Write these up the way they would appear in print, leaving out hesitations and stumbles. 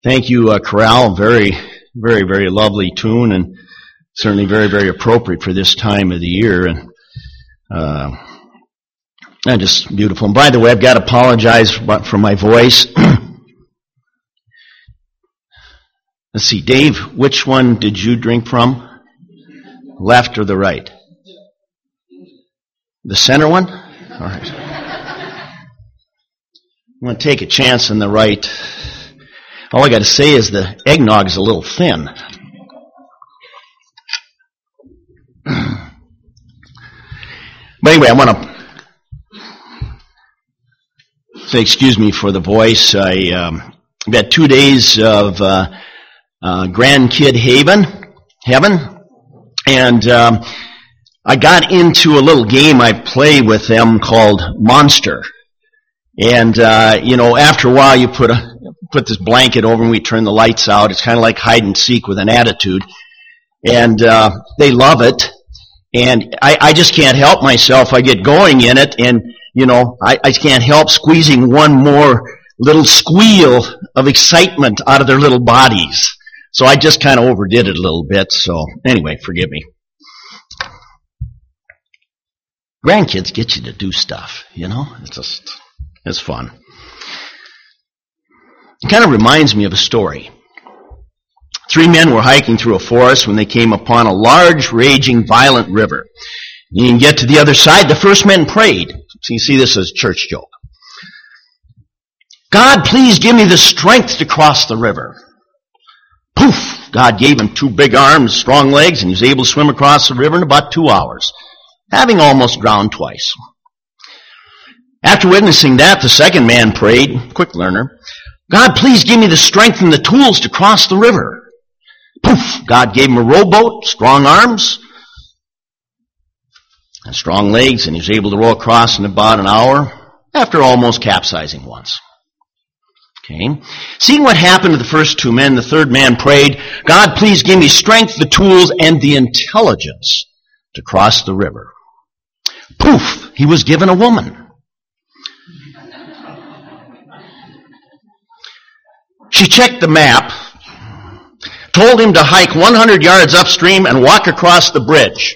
Thank you, Corral. Very, very, very lovely tune, and certainly very, very appropriate for this time of the year. And just beautiful. And by the way, I've got to apologize for my voice. Let's see, Dave, which one did you drink from? Left or the right? The center one? All right. I'm going to take a chance on the right. All I got to say is the eggnog is a little thin. But anyway, I want to say excuse me for the voice. I've had 2 days of grandkid heaven, and I got into a little game I play with them called Monster. And after a while, you put this blanket over and we turn the lights out. It's kind of like hide and seek with an attitude. And they love it. And I just can't help myself. I get going in it, and, I can't help squeezing one more little squeal of excitement out of their little bodies. So I just kind of overdid it a little bit. So anyway, forgive me. Grandkids get you to do stuff, it's fun. It kind of reminds me of a story. 3 men were hiking through a forest when they came upon a large, raging, violent river. You can get to the other side. The first men prayed. So you see this as a church joke. God, please give me the strength to cross the river. Poof! God gave him 2 big arms, strong legs, and he was able to swim across the river in about 2 hours, having almost drowned twice. After witnessing that, the second man prayed, quick learner, God, please give me the strength and the tools to cross the river. Poof! God gave him a rowboat, strong arms, and strong legs, and he was able to row across in about an hour after almost capsizing once. Okay. Seeing what happened to the first 2 men, the third man prayed, God, please give me strength, the tools, and the intelligence to cross the river. Poof! He was given a woman. She checked the map, told him to hike 100 yards upstream and walk across the bridge.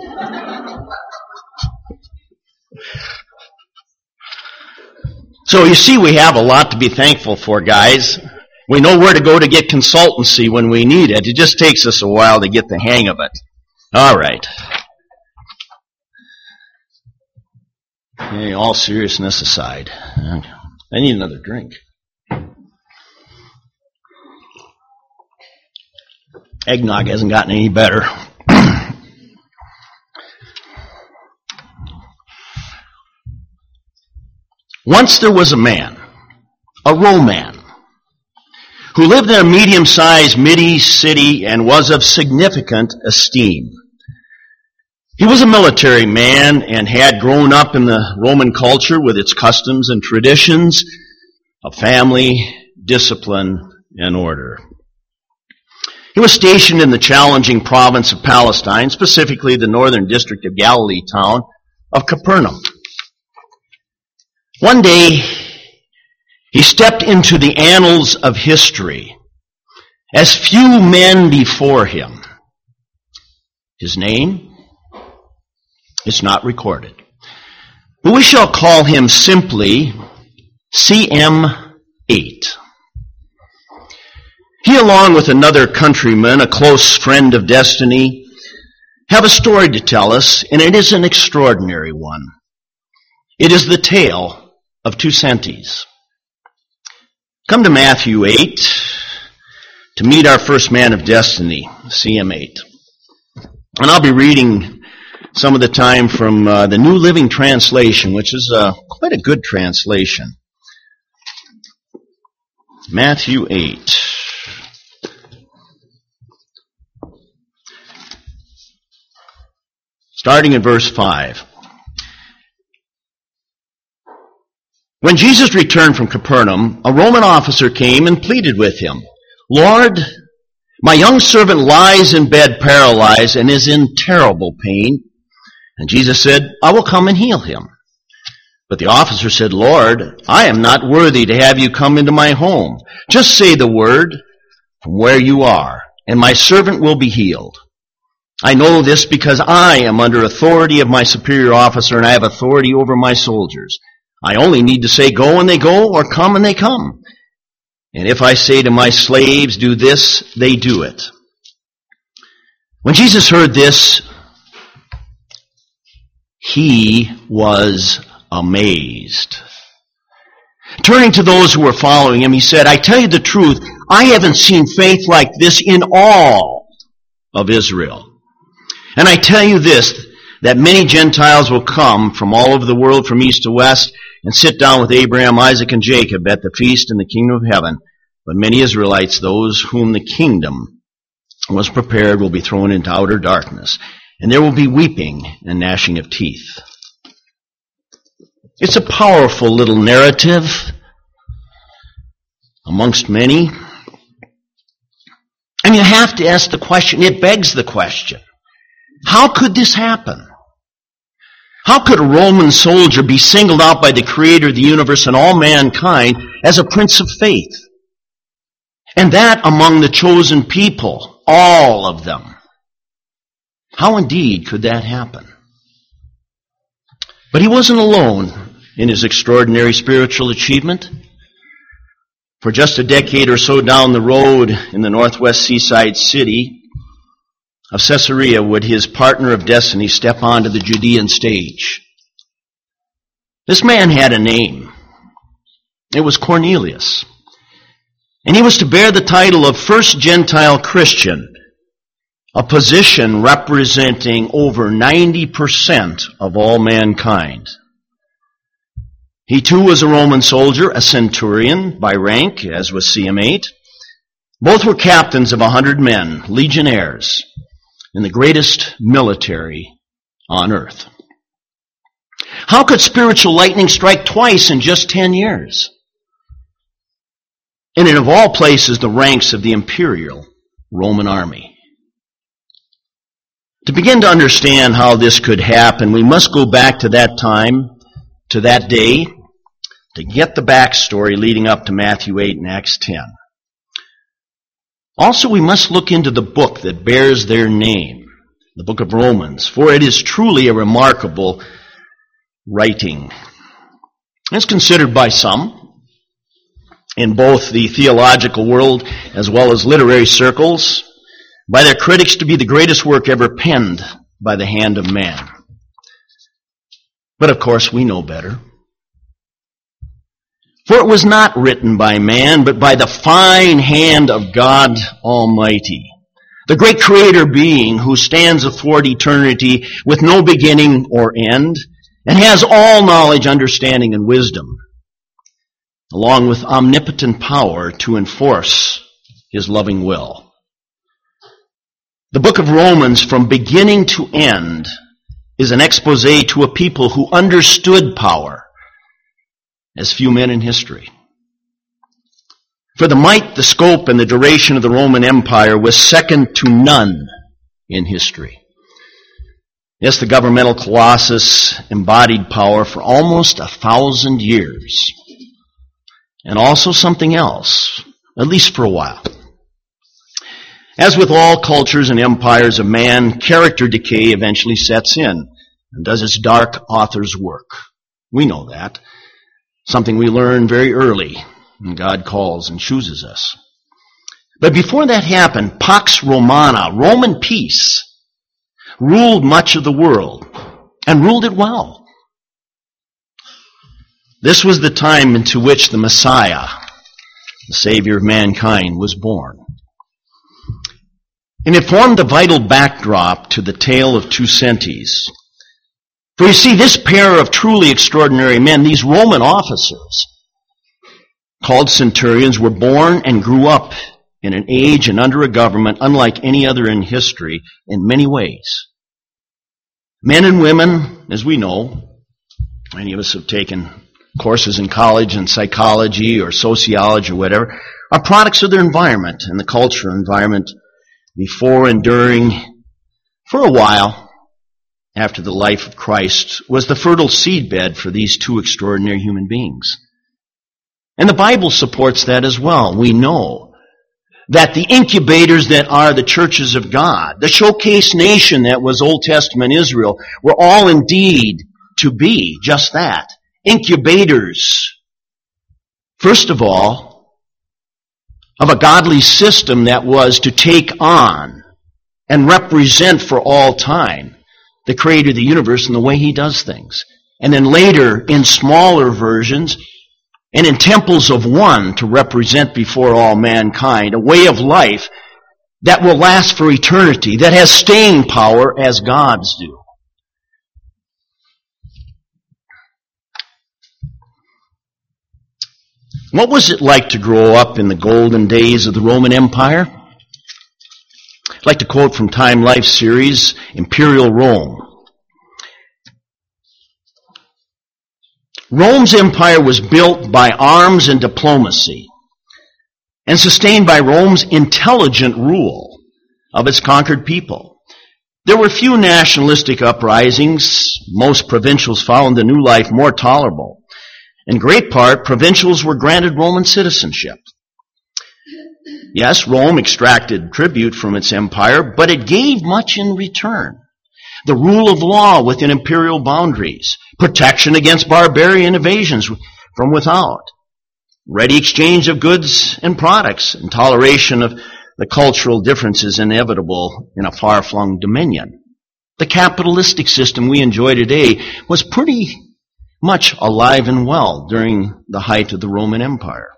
So you see, we have a lot to be thankful for, guys. We know where to go to get consultancy when we need it. It just takes us a while to get the hang of it. All right. Okay, all seriousness aside, I need another drink. Eggnog hasn't gotten any better. Once there was a man, a Roman, who lived in a medium-sized mid-east city and was of significant esteem. He was a military man and had grown up in the Roman culture with its customs and traditions of family, discipline, and order. He was stationed in the challenging province of Palestine, specifically the northern district of Galilee town of Capernaum. One day, he stepped into the annals of history as few men before him. His name is not recorded, but we shall call him simply CM8. He, along with another countryman, a close friend of destiny, have a story to tell us, and it is an extraordinary one. It is the tale of 2 centis. Come to Matthew 8 to meet our first man of destiny, CM8. And I'll be reading some of the time from the New Living Translation, which is quite a good translation. Matthew 8. Starting in verse 5. When Jesus returned from Capernaum, a Roman officer came and pleaded with him, Lord, my young servant lies in bed paralyzed and is in terrible pain. And Jesus said, I will come and heal him. But the officer said, Lord, I am not worthy to have you come into my home. Just say the word from where you are, and my servant will be healed. I know this because I am under authority of my superior officer, and I have authority over my soldiers. I only need to say go and they go, or come and they come. And if I say to my slaves, do this, they do it. When Jesus heard this, he was amazed. Turning to those who were following him, he said, I tell you the truth, I haven't seen faith like this in all of Israel. And I tell you this, that many Gentiles will come from all over the world, from east to west, and sit down with Abraham, Isaac, and Jacob at the feast in the kingdom of heaven. But many Israelites, those whom the kingdom was prepared, will be thrown into outer darkness. And there will be weeping and gnashing of teeth. It's a powerful little narrative amongst many. And you have to ask the question, it begs the question, how could this happen? How could a Roman soldier be singled out by the Creator of the universe and all mankind as a prince of faith? And that among the chosen people, all of them. How indeed could that happen? But he wasn't alone in his extraordinary spiritual achievement. For just a decade or so down the road in the northwest seaside city of Caesarea would his partner of destiny step onto the Judean stage. This man had a name. It was Cornelius. And he was to bear the title of First Gentile Christian, a position representing over 90% of all mankind. He too was a Roman soldier, a centurion by rank, as was CM8. Both were captains of 100 men, legionnaires, in the greatest military on earth. How could spiritual lightning strike twice in just 10 years? And in, of all places, the ranks of the imperial Roman army. To begin to understand how this could happen, we must go back to that time, to that day, to get the backstory leading up to Matthew 8 and Acts 10. Also, we must look into the book that bears their name, the book of Romans, for it is truly a remarkable writing. It's considered by some, in both the theological world as well as literary circles, by their critics to be the greatest work ever penned by the hand of man. But of course, we know better. For it was not written by man, but by the fine hand of God Almighty, the great creator being who stands athwart eternity with no beginning or end, and has all knowledge, understanding, and wisdom, along with omnipotent power to enforce his loving will. The book of Romans, from beginning to end, is an expose to a people who understood power as few men in history. For the might, the scope, and the duration of the Roman Empire was second to none in history. Yes, the governmental colossus embodied power for almost 1,000 years. And also something else, at least for a while. As with all cultures and empires of man, character decay eventually sets in and does its dark author's work. We know that. Something we learn very early when God calls and chooses us. But before that happened, Pax Romana, Roman peace, ruled much of the world and ruled it well. This was the time into which the Messiah, the Savior of mankind, was born. And it formed the vital backdrop to the tale of two Centis. For you see, this pair of truly extraordinary men, these Roman officers, called centurions, were born and grew up in an age and under a government unlike any other in history in many ways. Men and women, as we know, many of us have taken courses in college in psychology or sociology or whatever, are products of their environment and the culture environment before and during, for a while, after the life of Christ was the fertile seedbed for these two extraordinary human beings. And the Bible supports that as well. We know that the incubators that are the churches of God, the showcase nation that was Old Testament Israel, were all indeed to be just that, incubators. First of all, of a godly system that was to take on and represent for all time the Creator of the universe and the way He does things. And then later, in smaller versions, and in temples of one to represent before all mankind a way of life that will last for eternity, that has staying power as God's do. What was it like to grow up in the golden days of the Roman Empire? I'd like to quote from Time Life series, Imperial Rome. Rome's empire was built by arms and diplomacy and sustained by Rome's intelligent rule of its conquered people. There were few nationalistic uprisings. Most provincials found the new life more tolerable. In great part, provincials were granted Roman citizenship. Yes, Rome extracted tribute from its empire, but it gave much in return. The rule of law within imperial boundaries, protection against barbarian invasions from without, ready exchange of goods and products, and toleration of the cultural differences inevitable in a far-flung dominion. The capitalistic system we enjoy today was pretty much alive and well during the height of the Roman Empire.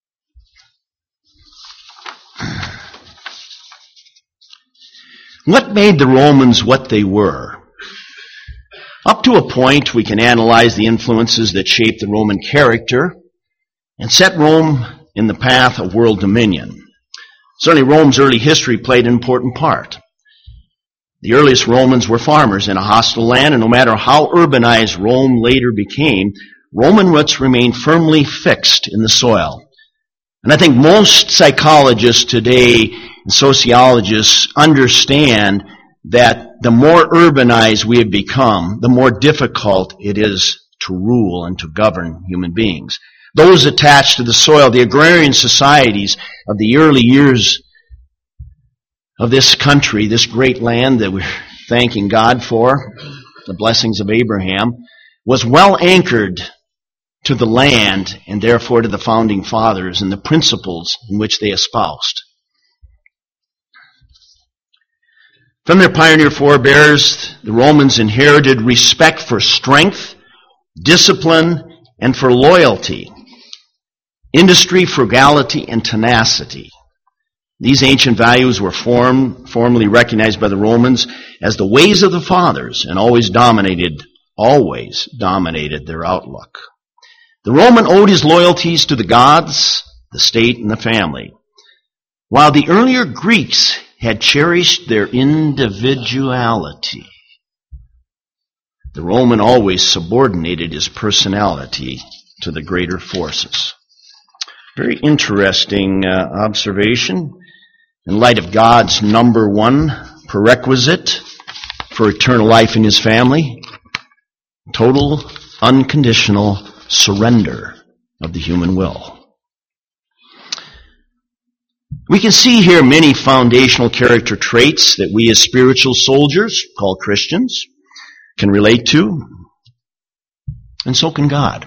What made the Romans what they were? Up to a point, we can analyze the influences that shaped the Roman character and set Rome in the path of world dominion. Certainly, Rome's early history played an important part. The earliest Romans were farmers in a hostile land, and no matter how urbanized Rome later became, Roman roots remained firmly fixed in the soil. And I think most psychologists today and sociologists understand that the more urbanized we have become, the more difficult it is to rule and to govern human beings. Those attached to the soil, the agrarian societies of the early years of this country, this great land that we're thanking God for, the blessings of Abraham, was well anchored to the land and therefore to the founding fathers and the principles in which they espoused. From their pioneer forebears, the Romans inherited respect for strength, discipline, and for loyalty, industry, frugality, and tenacity. These ancient values were formally recognized by the Romans as the ways of the fathers and always dominated their outlook. The Roman owed his loyalties to the gods, the state, and the family, while the earlier Greeks had cherished their individuality. The Roman always subordinated his personality to the greater forces. Very interesting observation in light of God's number one prerequisite for eternal life in His family, total, unconditional surrender of the human will. We can see here many foundational character traits that we as spiritual soldiers, called Christians, can relate to, and so can God.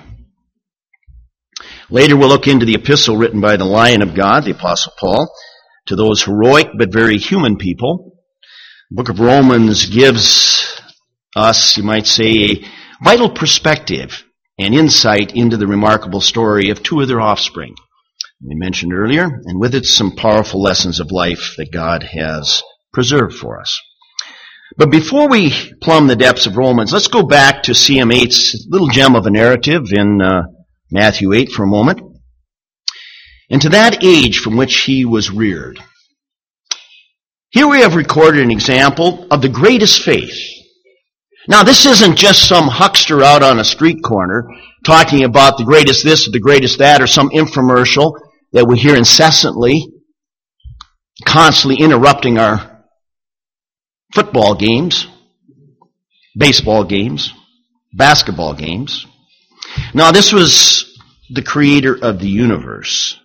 Later we'll look into the epistle written by the Lion of God, the Apostle Paul, to those heroic but very human people. The book of Romans gives us, you might say, a vital perspective and insight into the remarkable story of two of their offspring we mentioned earlier, and with it some powerful lessons of life that God has preserved for us. But before we plumb the depths of Romans, let's go back to CM8's little gem of a narrative in Matthew 8 for a moment, and to that age from which he was reared. Here we have recorded an example of the greatest faith. Now, this isn't just some huckster out on a street corner talking about the greatest this or the greatest that, or some infomercial that we hear incessantly, constantly interrupting our football games. baseball games, basketball games. Now, this was the creator of the universe,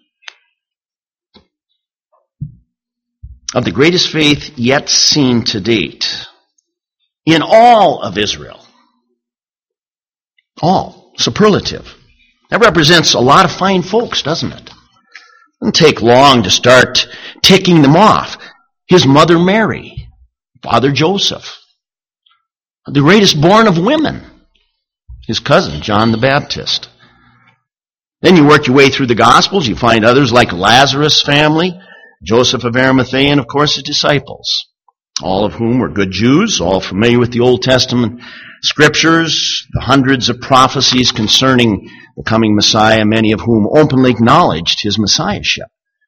of the greatest faith yet seen to date in all of Israel. All. Superlative. That represents a lot of fine folks, doesn't it? Doesn't take long to start ticking them off. His mother Mary, father Joseph, the greatest born of women, his cousin John the Baptist. Then you work your way through the Gospels, you find others like Lazarus' family, Joseph of Arimathea, and of course his disciples, all of whom were good Jews, all familiar with the Old Testament scriptures, the hundreds of prophecies concerning the coming Messiah, many of whom openly acknowledged his messiahship.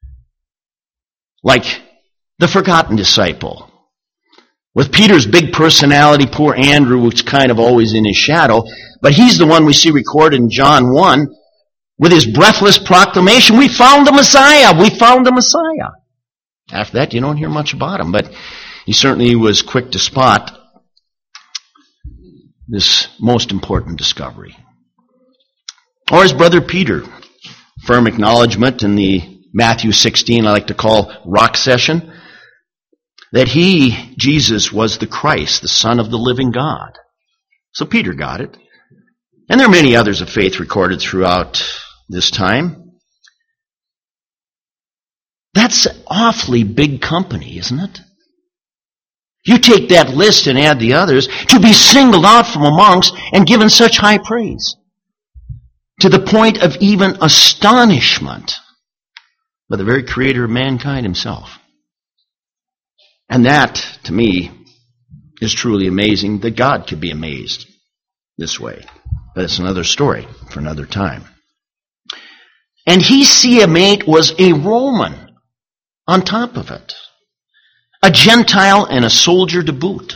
Like the forgotten disciple, with Peter's big personality, poor Andrew, which kind of always in his shadow, but he's the one we see recorded in John 1 with his breathless proclamation, "We found the Messiah! We found the Messiah!" After that, you don't hear much about him, but he certainly was quick to spot this most important discovery. Or his brother Peter, firm acknowledgement in the Matthew 16, I like to call rock session, that he, Jesus, was the Christ, the Son of the living God. So Peter got it. And there are many others of faith recorded throughout this time. That's awfully big company, isn't it? You take that list and add the others to be singled out from amongst and given such high praise, to the point of even astonishment by the very creator of mankind himself. And that, to me, is truly amazing that God could be amazed this way. But it's another story for another time. And He was a Roman on top of it. A Gentile and a soldier to boot.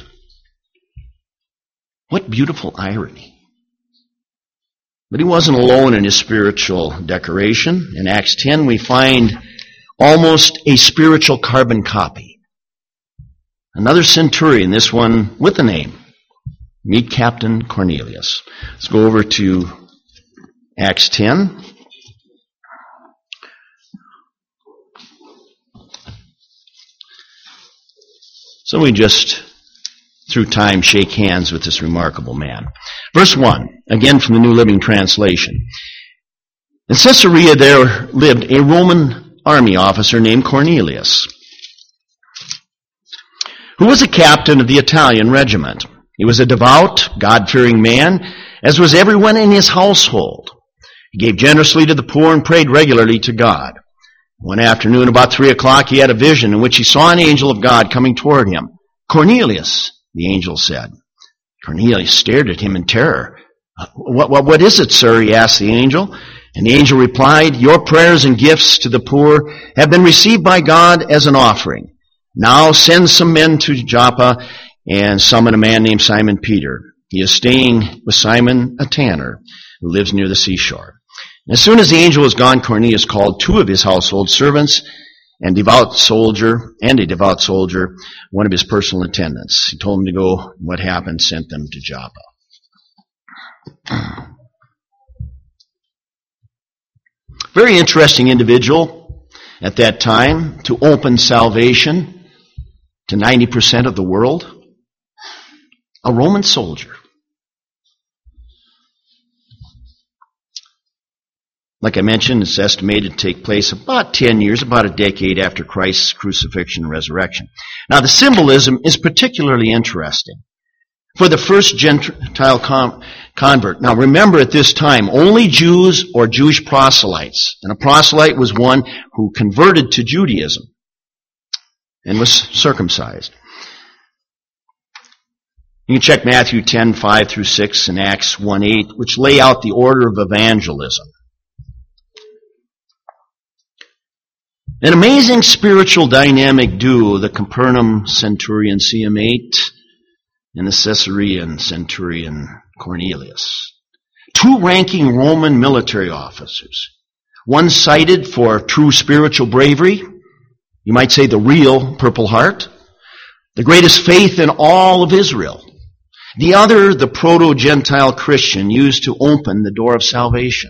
What beautiful irony. But he wasn't alone in his spiritual decoration. In Acts 10, we find almost a spiritual carbon copy. Another centurion, this one with a name. Meet Captain Cornelius. Let's go over to Acts 10. So we just, through time, shake hands with this remarkable man. Verse 1, again from the New Living Translation. In Caesarea there lived a Roman army officer named Cornelius, who was a captain of the Italian regiment. He was a devout, God-fearing man, as was everyone in his household. He gave generously to the poor and prayed regularly to God. One afternoon, about 3 o'clock, he had a vision in which he saw an angel of God coming toward him. "Cornelius," the angel said. Cornelius stared at him in terror. What is it, sir?" he asked the angel. And the angel replied, "Your prayers and gifts to the poor have been received by God as an offering. Now send some men to Joppa and summon a man named Simon Peter. He is staying with Simon, a tanner, who lives near the seashore." As soon as the angel was gone, Cornelius called 2 of his household servants and a devout soldier, one of his personal attendants. He told them to go. What happened? Sent them to Joppa. Very interesting individual at that time to open salvation to 90% of the world. A Roman soldier. Like I mentioned, it's estimated to take place about 10 years, about a decade after Christ's crucifixion and resurrection. Now, the symbolism is particularly interesting. For the first Gentile convert. Now, remember at this time, only Jews or Jewish proselytes. And a proselyte was one who converted to Judaism and was circumcised. You can check Matthew 10, 5 through 6 and Acts 1, 8, which lay out the order of evangelism. An amazing spiritual dynamic duo, the Capernaum centurion CM8 and the Caesarean centurion Cornelius. 2 ranking Roman military officers. One cited for true spiritual bravery, you might say the real Purple Heart, the greatest faith in all of Israel. The other, the proto-Gentile Christian, used to open the door of salvation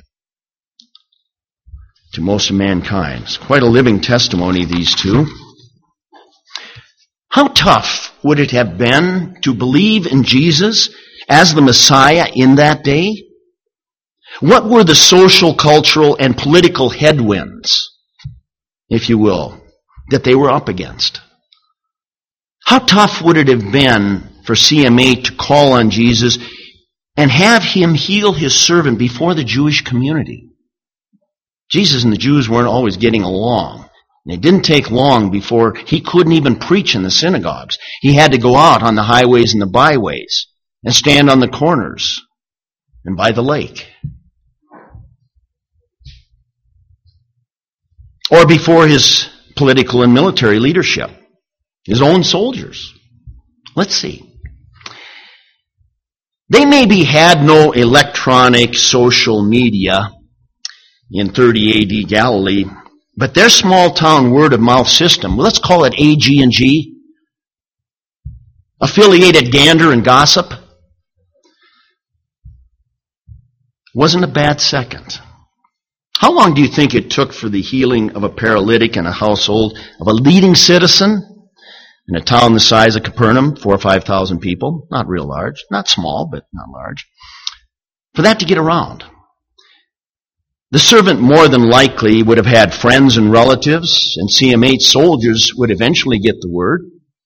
to most of mankind. It's quite a living testimony, these two. How tough would it have been to believe in Jesus as the Messiah in that day? What were the social, cultural, and political headwinds, if you will, that they were up against? How tough would it have been for CMA to call on Jesus and have him heal his servant before the Jewish community? Jesus and the Jews weren't always getting along. And it didn't take long before he couldn't even preach in the synagogues. He had to go out on the highways and the byways and stand on the corners and by the lake. Or before his political and military leadership, his own soldiers. Let's see. They maybe had no electronic social media in 30 AD Galilee, but their small town word of mouth system, let's call it AG&G, affiliated gander and gossip, wasn't a bad second. How long do you think it took for the healing of a paralytic in a household of a leading citizen in a town the size of Capernaum, 4,000 or 5,000 people, not real large, not small, but not large, for that to get around? The servant more than likely would have had friends and relatives, and CM8 soldiers would eventually get the word.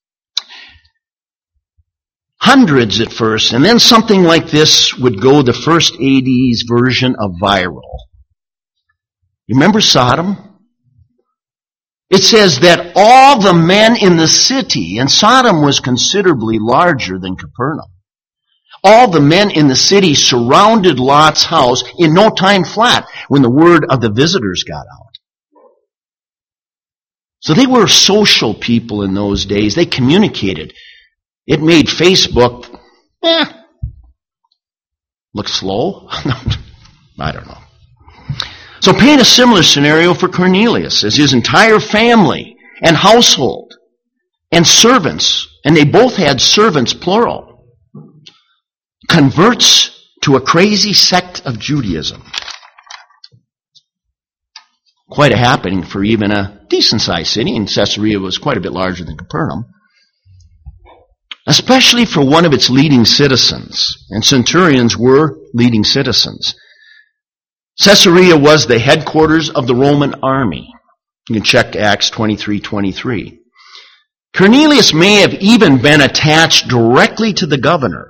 Hundreds at first, and then something like this would go the first AD's version of viral. You remember Sodom? It says that all the men in the city, and Sodom was considerably larger than Capernaum, all the men in the city surrounded Lot's house in no time flat when the word of the visitors got out. So they were social people in those days. They communicated. It made Facebook, look slow. I don't know. So paint a similar scenario for Cornelius as his entire family and household and servants, and they both had servants plural, converts to a crazy sect of Judaism. Quite a happening for even a decent-sized city, and Caesarea was quite a bit larger than Capernaum, especially for one of its leading citizens, and centurions were leading citizens. Caesarea was the headquarters of the Roman army. You can check Acts 23:23. Cornelius may have even been attached directly to the governor,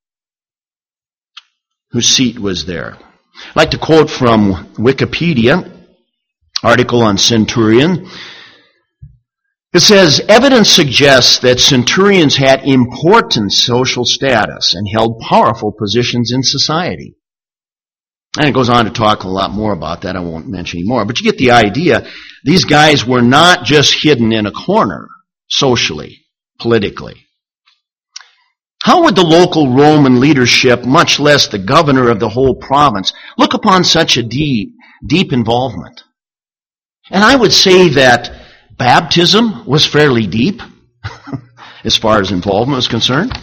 whose seat was there. I'd like to quote from Wikipedia, article on centurion. It says, evidence suggests that centurions had important social status and held powerful positions in society. And it goes on to talk a lot more about that. I won't mention any more. But you get the idea. These guys were not just hidden in a corner, socially, politically. How would the local Roman leadership, much less the governor of the whole province, look upon such a deep involvement? And I would say that baptism was fairly deep, as far as involvement was concerned,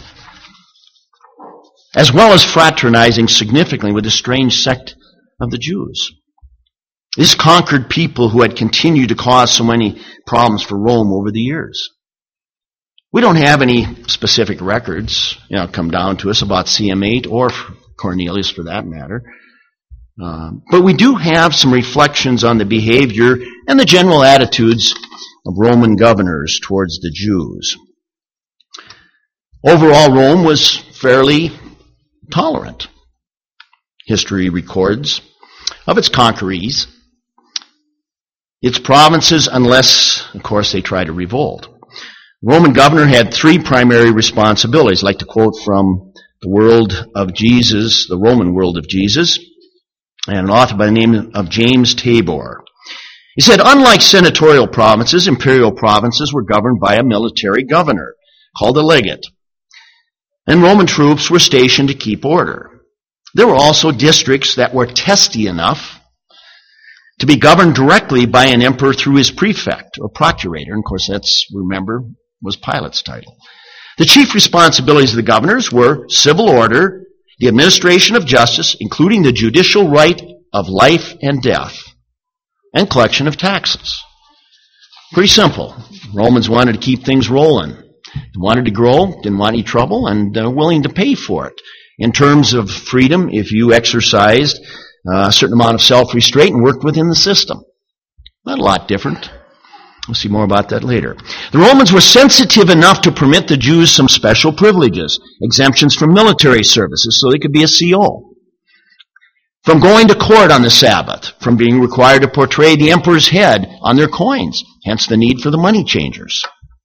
as well as fraternizing significantly with the strange sect of the Jews. This conquered people who had continued to cause so many problems for Rome over the years. We don't have any specific records, come down to us about CM8 or Cornelius for that matter. But we do have some reflections on the behavior and the general attitudes of Roman governors towards the Jews. Overall, Rome was fairly tolerant. History records of its conquerees, its provinces, unless, of course, they try to revolt. The Roman governor had three primary responsibilities. I'd like to quote from The World of Jesus, The Roman World of Jesus, and an author by the name of James Tabor. He said, unlike senatorial provinces, imperial provinces were governed by a military governor called a legate, and Roman troops were stationed to keep order. There were also districts that were testy enough to be governed directly by an emperor through his prefect or procurator. And of course, that's, remember, was Pilate's title. The chief responsibilities of the governors were civil order, the administration of justice, including the judicial right of life and death, and collection of taxes. Pretty simple. Romans wanted to keep things rolling. They wanted to grow, didn't want any trouble, and willing to pay for it. In terms of freedom, if you exercised a certain amount of self-restraint and worked within the system. Not a lot different. We'll see more about that later. The Romans were sensitive enough to permit the Jews some special privileges, exemptions from military services so they could be a CO, from going to court on the Sabbath, from being required to portray the emperor's head on their coins, hence the need for the money changers,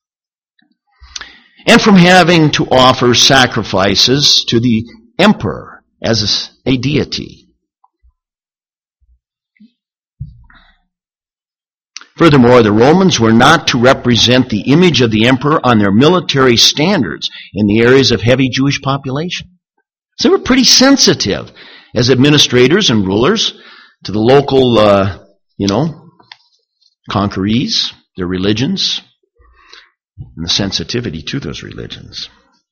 and from having to offer sacrifices to the emperor as a deity. Furthermore, the Romans were not to represent the image of the emperor on their military standards in the areas of heavy Jewish population. So they were pretty sensitive as administrators and rulers to the local, conquerees, their religions, and the sensitivity to those religions.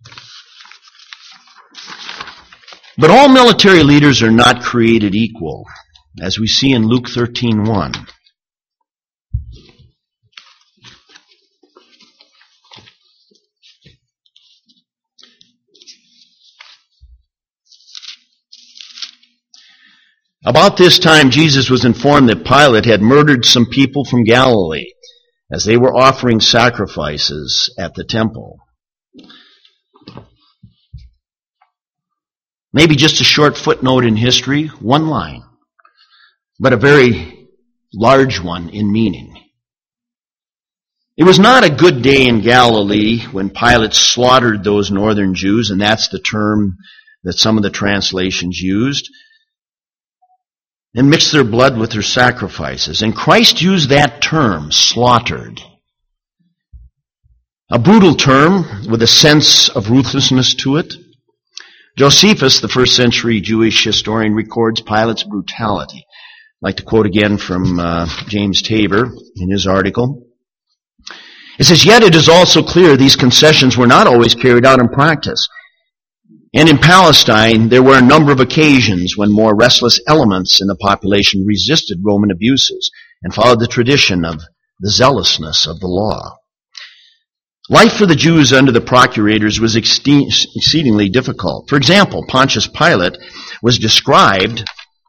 But all military leaders are not created equal, as we see in Luke 13:1. About this time, Jesus was informed that Pilate had murdered some people from Galilee as they were offering sacrifices at the temple. Maybe just a short footnote in history, one line, but a very large one in meaning. It was not a good day in Galilee when Pilate slaughtered those northern Jews, and that's the term that some of the translations used, and mixed their blood with their sacrifices. And Christ used that term, slaughtered. A brutal term with a sense of ruthlessness to it. Josephus, the first century Jewish historian, records Pilate's brutality. I'd like to quote again from James Tabor in his article. It says, "Yet it is also clear these concessions were not always carried out in practice. And in Palestine, there were a number of occasions when more restless elements in the population resisted Roman abuses and followed the tradition of the zealousness of the law. Life for the Jews under the procurators was exceedingly difficult. For example, Pontius Pilate was described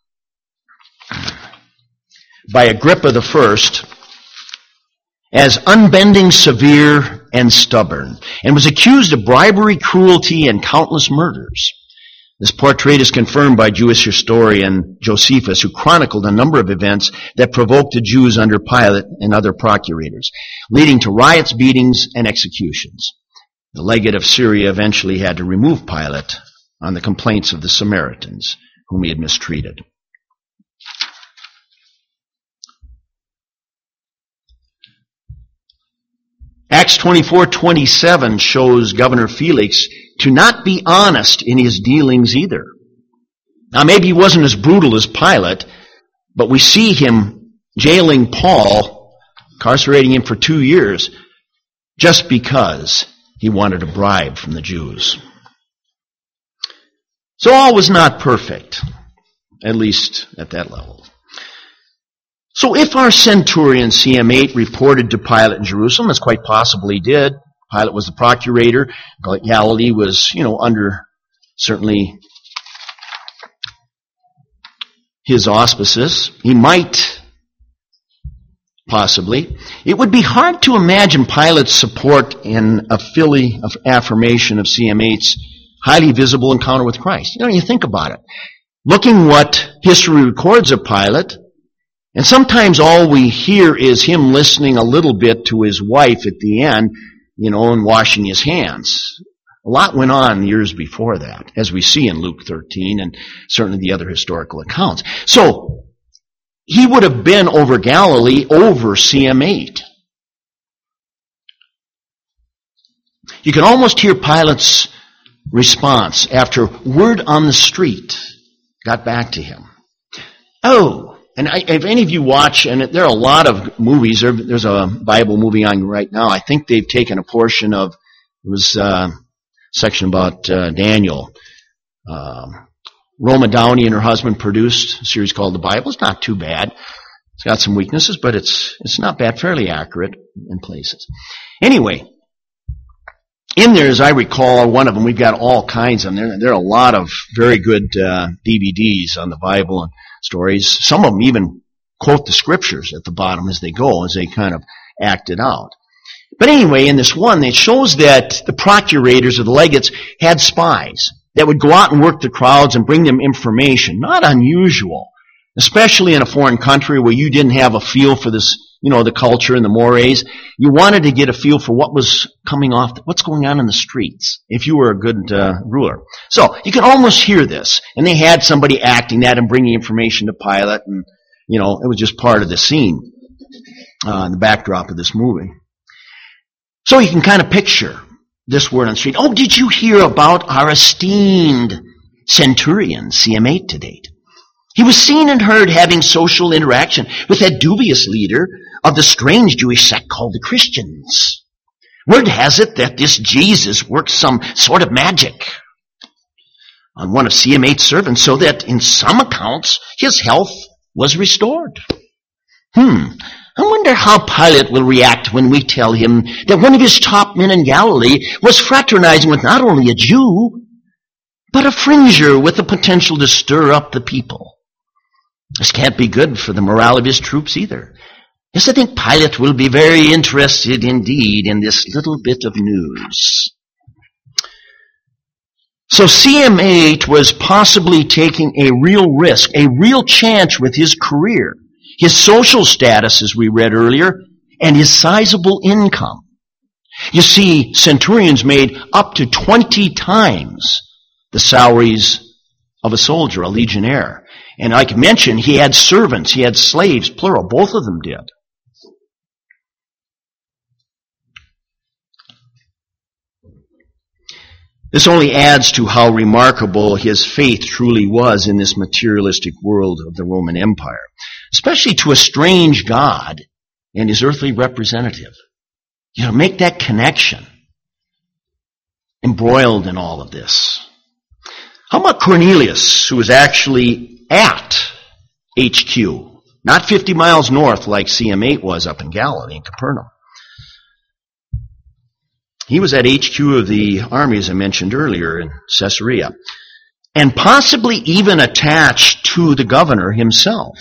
by Agrippa I as unbending, severe, and stubborn, and was accused of bribery, cruelty, and countless murders. This portrait is confirmed by Jewish historian Josephus, who chronicled a number of events that provoked the Jews under Pilate and other procurators, leading to riots, beatings, and executions. The legate of Syria eventually had to remove Pilate on the complaints of the Samaritans, whom he had mistreated. Acts 24:27 shows Governor Felix to not be honest in his dealings either. Now maybe he wasn't as brutal as Pilate, but we see him jailing Paul, incarcerating him for 2 years, just because he wanted a bribe from the Jews. So all was not perfect, at least at that level. So if our centurion CM8 reported to Pilate in Jerusalem, as quite possibly did, Pilate was the procurator, Galilee was, under certainly his auspices, he might possibly. It would be hard to imagine Pilate's support in a affirmation of CM8's highly visible encounter with Christ. You think about it. Looking what history records of Pilate, and sometimes all we hear is him listening a little bit to his wife at the end, and washing his hands. A lot went on years before that, as we see in Luke 13 and certainly the other historical accounts. So, he would have been over Galilee over CM8. You can almost hear Pilate's response after word on the street got back to him. Oh, and if any of you watch, and there are a lot of movies, there's a Bible movie on right now. I think they've taken a portion of, it was section about Daniel. Roma Downey and her husband produced a series called The Bible. It's not too bad. It's got some weaknesses, but it's not bad, fairly accurate in places. Anyway, in there, as I recall, one of them, we've got all kinds of them. There are a lot of very good DVDs on the Bible and stories. Some of them even quote the scriptures at the bottom as they go, as they kind of act it out. But anyway, in this one, it shows that the procurators or the legates had spies that would go out and work the crowds and bring them information. Not unusual, especially in a foreign country where you didn't have a feel for this, the culture and the mores. You wanted to get a feel for what was coming off, what's going on in the streets, if you were a good ruler. So you can almost hear this. And they had somebody acting that and bringing information to Pilate, and, it was just part of the scene, the backdrop of this movie. So you can kind of picture this word on the street. Oh, did you hear about our esteemed centurion, CM8 to date? He was seen and heard having social interaction with that dubious leader of the strange Jewish sect called the Christians. Word has it that this Jesus worked some sort of magic on one of CM8's servants so that in some accounts his health was restored. I wonder how Pilate will react when we tell him that one of his top men in Galilee was fraternizing with not only a Jew, but a fringer with the potential to stir up the people. This can't be good for the morale of his troops either. Yes, I think Pilate will be very interested indeed in this little bit of news. So CM8 was possibly taking a real risk, a real chance with his career, his social status, as we read earlier, and his sizable income. You see, centurions made up to 20 times the salaries of a soldier, a legionnaire. And like I mentioned, he had servants, he had slaves, plural, both of them did. This only adds to how remarkable his faith truly was in this materialistic world of the Roman Empire, especially to a strange God and his earthly representative. Make that connection, embroiled in all of this. How about Cornelius, who was actually at HQ, not 50 miles north like CM8 was up in Galilee, in Capernaum. He was at HQ of the army, as I mentioned earlier, in Caesarea, and possibly even attached to the governor himself.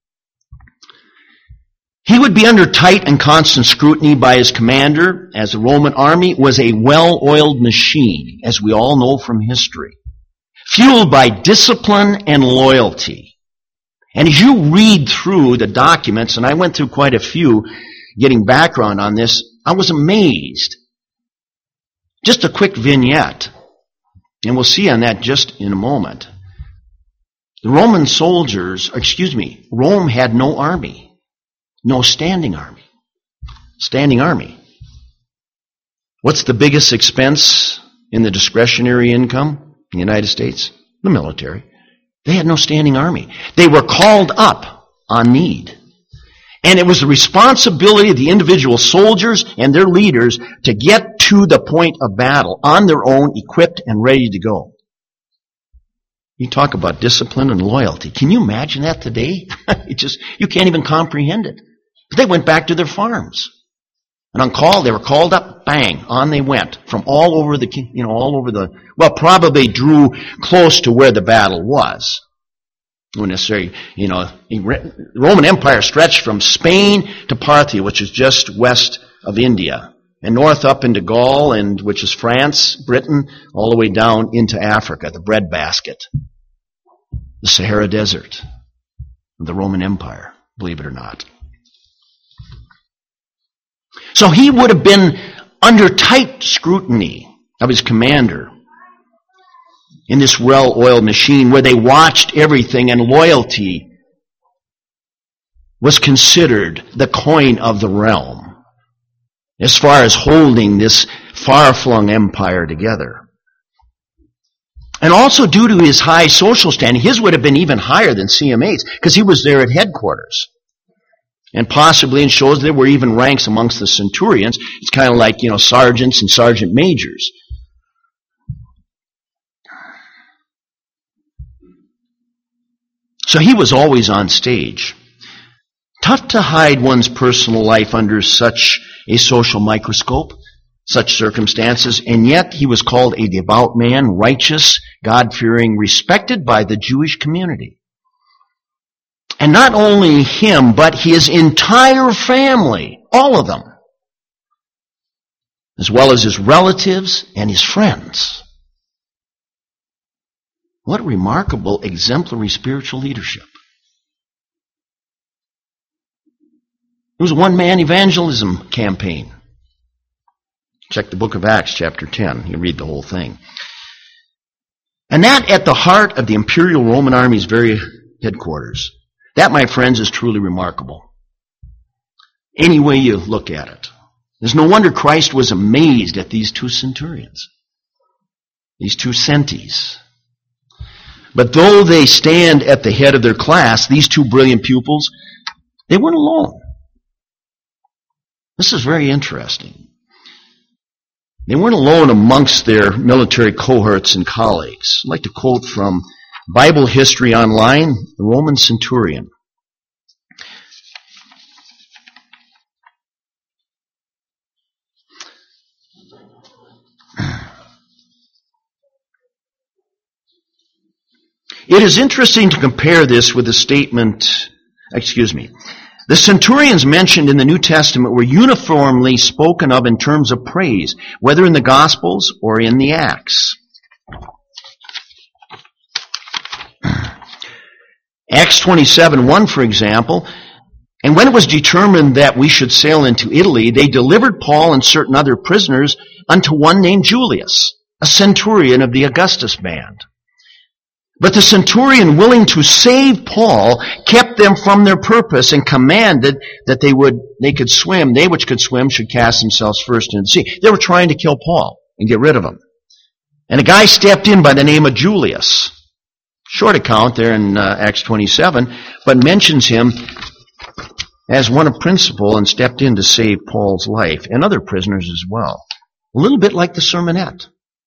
He would be under tight and constant scrutiny by his commander, as the Roman army was a well-oiled machine, as we all know from history, fueled by discipline and loyalty. And as you read through the documents, and I went through quite a few, getting background on this, I was amazed. Just a quick vignette, and we'll see on that just in a moment. The Roman soldiers, Rome had no army, no standing army. Standing army. What's the biggest expense in the discretionary income in the United States? The military. They had no standing army. They were called up on need. And it was the responsibility of the individual soldiers and their leaders to get to the point of battle on their own, equipped and ready to go. You talk about discipline and loyalty. Can you imagine that today? You can't even comprehend it. But they went back to their farms. And on call, they were called up, bang, on they went from all over probably drew close to where the battle was. When necessary, the Roman Empire stretched from Spain to Parthia, which is just west of India, and north up into Gaul, which is France, Britain, all the way down into Africa, the breadbasket, the Sahara Desert of the Roman Empire, believe it or not. So he would have been under tight scrutiny of his commander in this well-oiled machine where they watched everything, and loyalty was considered the coin of the realm as far as holding this far-flung empire together. And also due to his high social standing, his would have been even higher than CM8's because he was there at headquarters. And possibly, and shows there were even ranks amongst the centurions. It's kind of like, sergeants and sergeant majors. So he was always on stage. Tough to hide one's personal life under such a social microscope, such circumstances, and yet he was called a devout man, righteous, God-fearing, respected by the Jewish community. And not only him, but his entire family, all of them, as well as his relatives and his friends. What remarkable, exemplary spiritual leadership. It was a one-man evangelism campaign. Check the book of Acts, chapter 10. You read the whole thing. And that at the heart of the Imperial Roman Army's very headquarters. That, my friends, is truly remarkable. Any way you look at it. There's no wonder Christ was amazed at these two centurions. These two centis. But though they stand at the head of their class, these two brilliant pupils, they weren't alone. This is very interesting. They weren't alone amongst their military cohorts and colleagues. I'd like to quote from Bible History Online, the Roman centurion. It is interesting to compare this with the statement, the centurions mentioned in the New Testament were uniformly spoken of in terms of praise, whether in the Gospels or in the Acts. Acts 27:1, for example, and when it was determined that we should sail into Italy, they delivered Paul and certain other prisoners unto one named Julius, a centurion of the Augustus band. But the centurion, willing to save Paul, kept them from their purpose and commanded that they which could swim should cast themselves first into the sea. They were trying to kill Paul and get rid of him. And a guy stepped in by the name of Julius. Short account there in Acts 27, but mentions him as one of principal and stepped in to save Paul's life and other prisoners as well. A little bit like the sermonette. In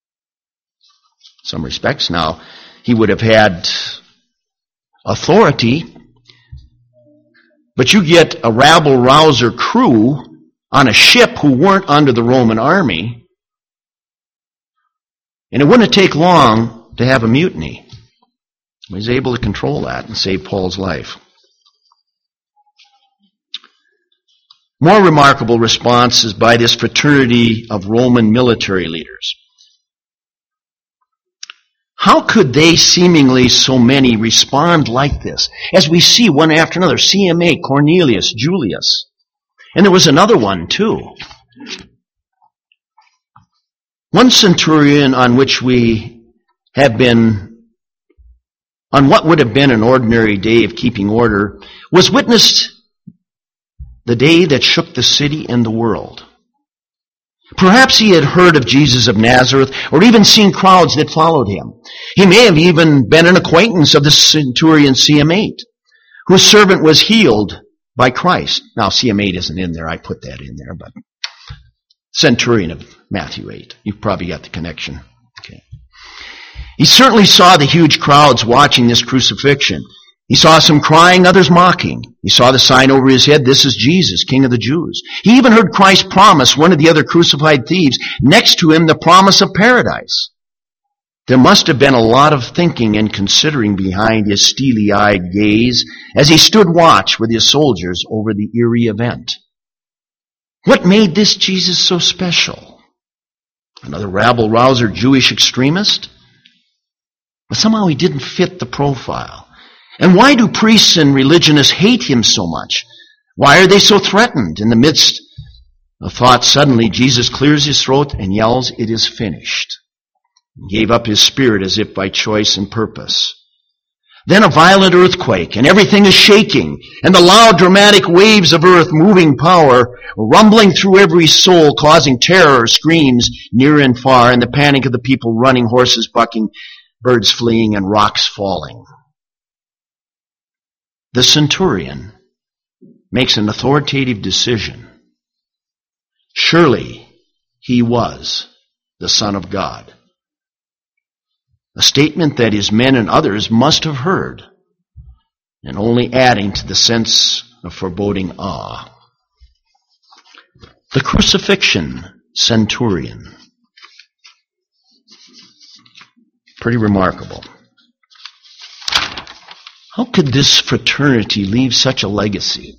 some respects now. He would have had authority, but you get a rabble-rouser crew on a ship who weren't under the Roman army, and it wouldn't take long to have a mutiny. He was able to control that and save Paul's life. More remarkable response is by this fraternity of Roman military leaders. How could they, seemingly so many, respond like this? As we see one after another, CMA, Cornelius, Julius. And there was another one too. One centurion on what would have been an ordinary day of keeping order, was witnessed the day that shook the city and the world. Perhaps he had heard of Jesus of Nazareth, or even seen crowds that followed him. He may have even been an acquaintance of the centurion CM8, whose servant was healed by Christ. Now, CM8 isn't in there, I put that in there, but centurion of Matthew 8. You've probably got the connection. Okay. He certainly saw the huge crowds watching this crucifixion. He saw some crying, others mocking. He saw the sign over his head, "This is Jesus, King of the Jews." He even heard Christ promise one of the other crucified thieves next to him the promise of paradise. There must have been a lot of thinking and considering behind his steely-eyed gaze as he stood watch with his soldiers over the eerie event. What made this Jesus so special? Another rabble-rouser Jewish extremist? But somehow he didn't fit the profile. And why do priests and religionists hate him so much? Why are they so threatened? In the midst of thought, suddenly Jesus clears his throat and yells, "It is finished." He gave up his spirit as if by choice and purpose. Then a violent earthquake, and everything is shaking, and the loud dramatic waves of earth, moving power, rumbling through every soul, causing terror, screams near and far, and the panic of the people running, horses bucking, birds fleeing, and rocks falling. The centurion makes an authoritative decision. Surely he was the Son of God. A statement that his men and others must have heard. and only adding to the sense of foreboding awe. The crucifixion centurion. Pretty remarkable. How could this fraternity leave such a legacy?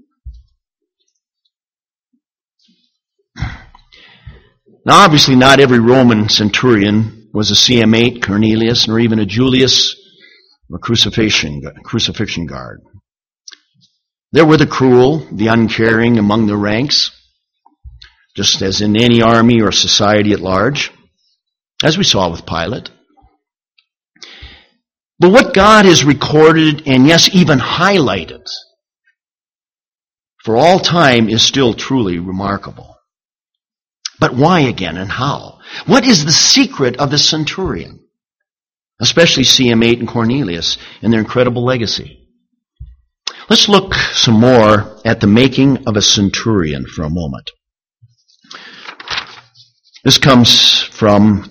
Now, obviously, not every Roman centurion was a CM8, Cornelius, nor even a Julius, or crucifixion guard. There were the cruel, the uncaring among the ranks, just as in any army or society at large, as we saw with Pilate. But what God has recorded, and yes, even highlighted, for all time is still truly remarkable. But why again and how? What is the secret of the centurion? Especially CM8 and Cornelius and their incredible legacy. Let's look some more at the making of a centurion for a moment. This comes from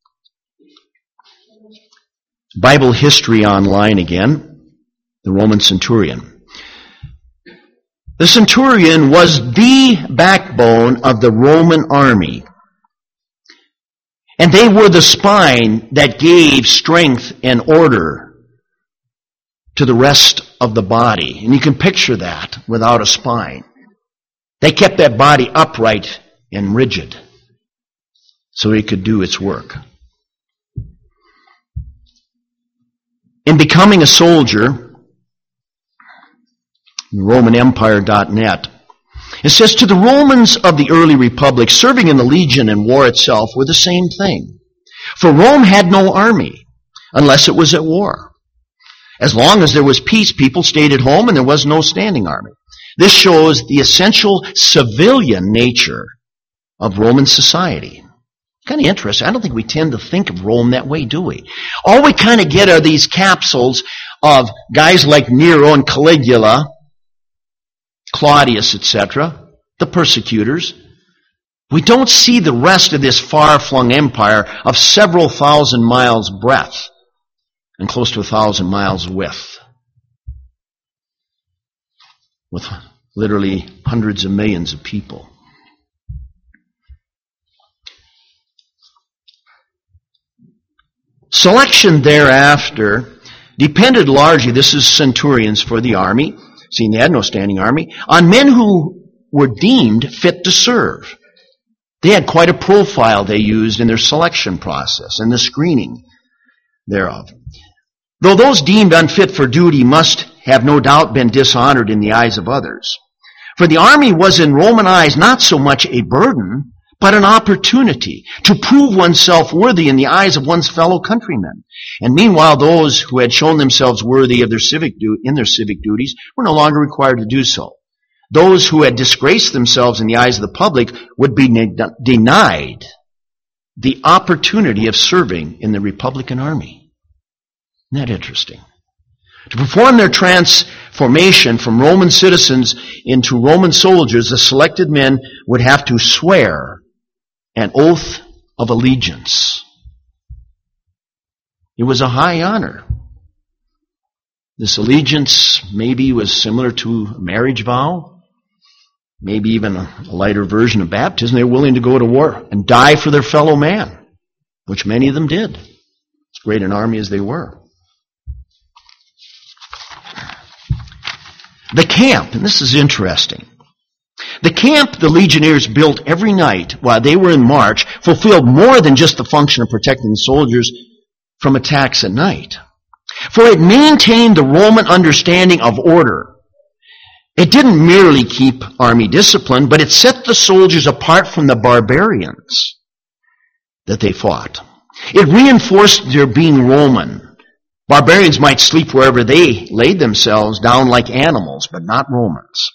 Bible History Online again, the Roman centurion. The centurion was the backbone of the Roman army. And they were the spine that gave strength and order to the rest of the body. And you can picture that without a spine. They kept that body upright and rigid so it could do its work. In becoming a soldier, RomanEmpire.net, it says, to the Romans of the early republic, serving in the legion and war itself were the same thing. For Rome had no army unless it was at war. As long as there was peace, people stayed at home and there was no standing army. This shows the essential civilian nature of Roman society. Kind of interesting. I don't think we tend to think of Rome that way, do we? All we kind of get are these capsules of guys like Nero and Caligula, Claudius, etc., the persecutors. We don't see the rest of this far-flung empire of several thousand miles breadth and close to 1,000 miles width, with literally hundreds of millions of people. Selection thereafter depended largely, this is centurions for the army, seeing they had no standing army, on men who were deemed fit to serve. They had quite a profile they used in their selection process and the screening thereof. Though those deemed unfit for duty must have no doubt been dishonored in the eyes of others. For the army was in Roman eyes not so much a burden, but an opportunity to prove oneself worthy in the eyes of one's fellow countrymen. And meanwhile, those who had shown themselves worthy of their civic duties were no longer required to do so. Those who had disgraced themselves in the eyes of the public would be denied the opportunity of serving in the Republican army. Isn't that interesting? To perform their transformation from Roman citizens into Roman soldiers, the selected men would have to swear an oath of allegiance. It was a high honor. This allegiance maybe was similar to a marriage vow, maybe even a lighter version of baptism. They were willing to go to war and die for their fellow man, which many of them did, as great an army as they were. The camp, and this is interesting. The camp the legionnaires built every night while they were in march fulfilled more than just the function of protecting the soldiers from attacks at night. For it maintained the Roman understanding of order. It didn't merely keep army discipline, but it set the soldiers apart from the barbarians that they fought. It reinforced their being Roman. Barbarians might sleep wherever they laid themselves down like animals, but not Romans.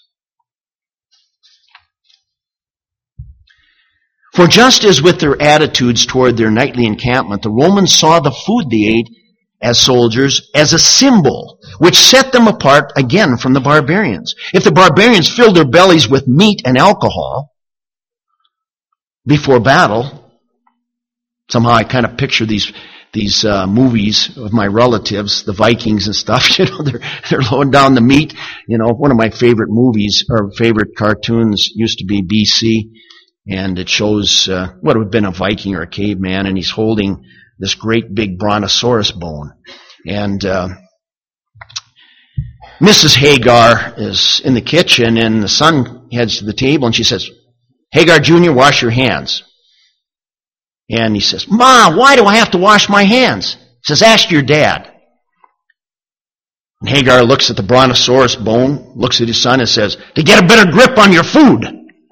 For just as with their attitudes toward their nightly encampment, the Romans saw the food they ate as soldiers as a symbol, which set them apart again from the barbarians. If the barbarians filled their bellies with meat and alcohol before battle, Somehow I kind of picture these movies of my relatives, the Vikings and stuff. They're loading down the meat. One of my favorite movies or favorite cartoons used to be BC, and it shows what would have been a Viking or a caveman, and he's holding this great big brontosaurus bone. And Mrs. Hagar is in the kitchen, and the son heads to the table, and she says, "Hagar Jr., wash your hands." And he says, "Ma, why do I have to wash my hands?" He says, "Ask your dad." And Hagar looks at the brontosaurus bone, looks at his son, and says, "To get a better grip on your food."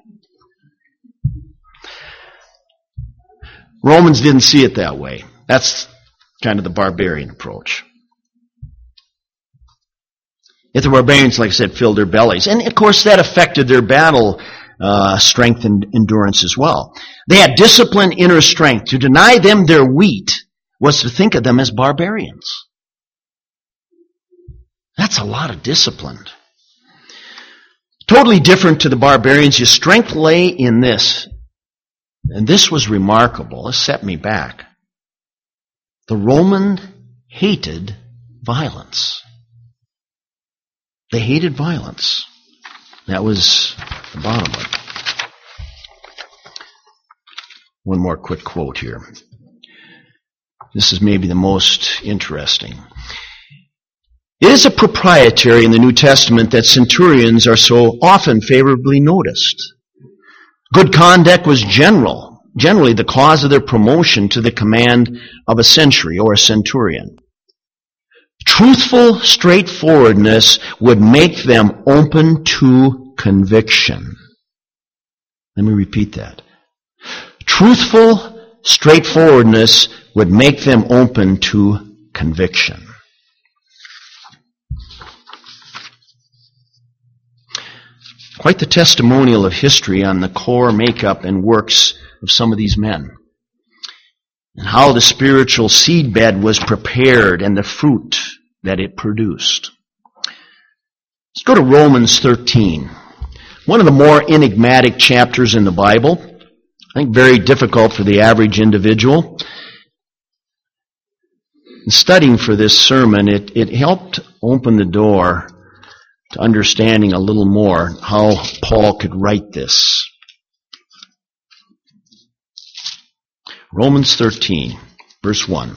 Romans didn't see it that way. That's kind of the barbarian approach. If the barbarians, like I said, filled their bellies. And of course that affected their battle strength and endurance as well. They had discipline, inner strength. To deny them their wheat was to think of them as barbarians. That's a lot of discipline. Totally different to the barbarians. Your strength lay in this. And this was remarkable. This set me back. The Roman hated violence. They hated violence. That was the bottom of it. One more quick quote here. This is maybe the most interesting. It is a proprietary in the New Testament that centurions are so often favorably noticed. Good conduct was generally the cause of their promotion to the command of a century or a centurion. Truthful straightforwardness would make them open to conviction. Let me repeat that. Truthful straightforwardness would make them open to conviction. Quite the testimonial of history on the core makeup and works of some of these men, and how the spiritual seedbed was prepared and the fruit that it produced. Let's go to Romans 13. One of the more enigmatic chapters in the Bible. I think very difficult for the average individual. In studying for this sermon, it helped open the door to understanding a little more how Paul could write this. Romans 13, verse 1.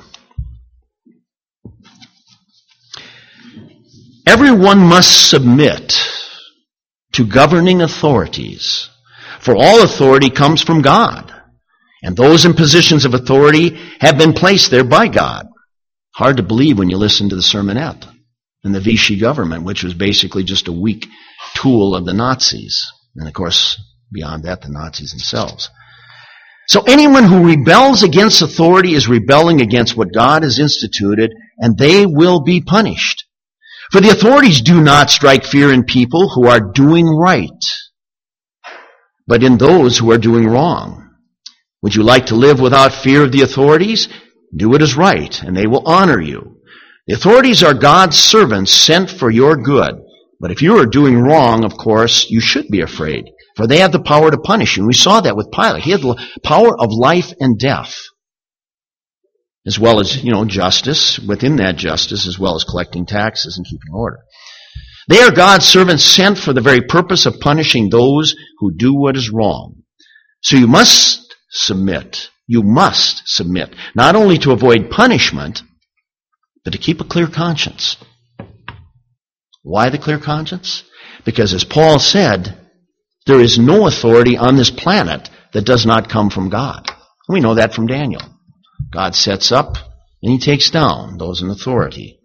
Everyone must submit to governing authorities, for all authority comes from God, and those in positions of authority have been placed there by God. Hard to believe when you listen to the sermonette and the Vichy government, which was basically just a weak tool of the Nazis. And of course, beyond that, the Nazis themselves. So anyone who rebels against authority is rebelling against what God has instituted, and they will be punished. For the authorities do not strike fear in people who are doing right, but in those who are doing wrong. Would you like to live without fear of the authorities? Do what is right, and they will honor you. The authorities are God's servants sent for your good. But if you are doing wrong, of course, you should be afraid, for they have the power to punish you. And we saw that with Pilate. He had the power of life and death, as well as, justice, within that justice, as well as collecting taxes and keeping order. They are God's servants sent for the very purpose of punishing those who do what is wrong. So you must submit. You must submit, not only to avoid punishment, but to keep a clear conscience. Why the clear conscience? Because as Paul said, there is no authority on this planet that does not come from God. We know that from Daniel. God sets up and he takes down those in authority.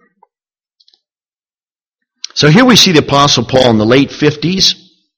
So here we see the Apostle Paul in the late 50s.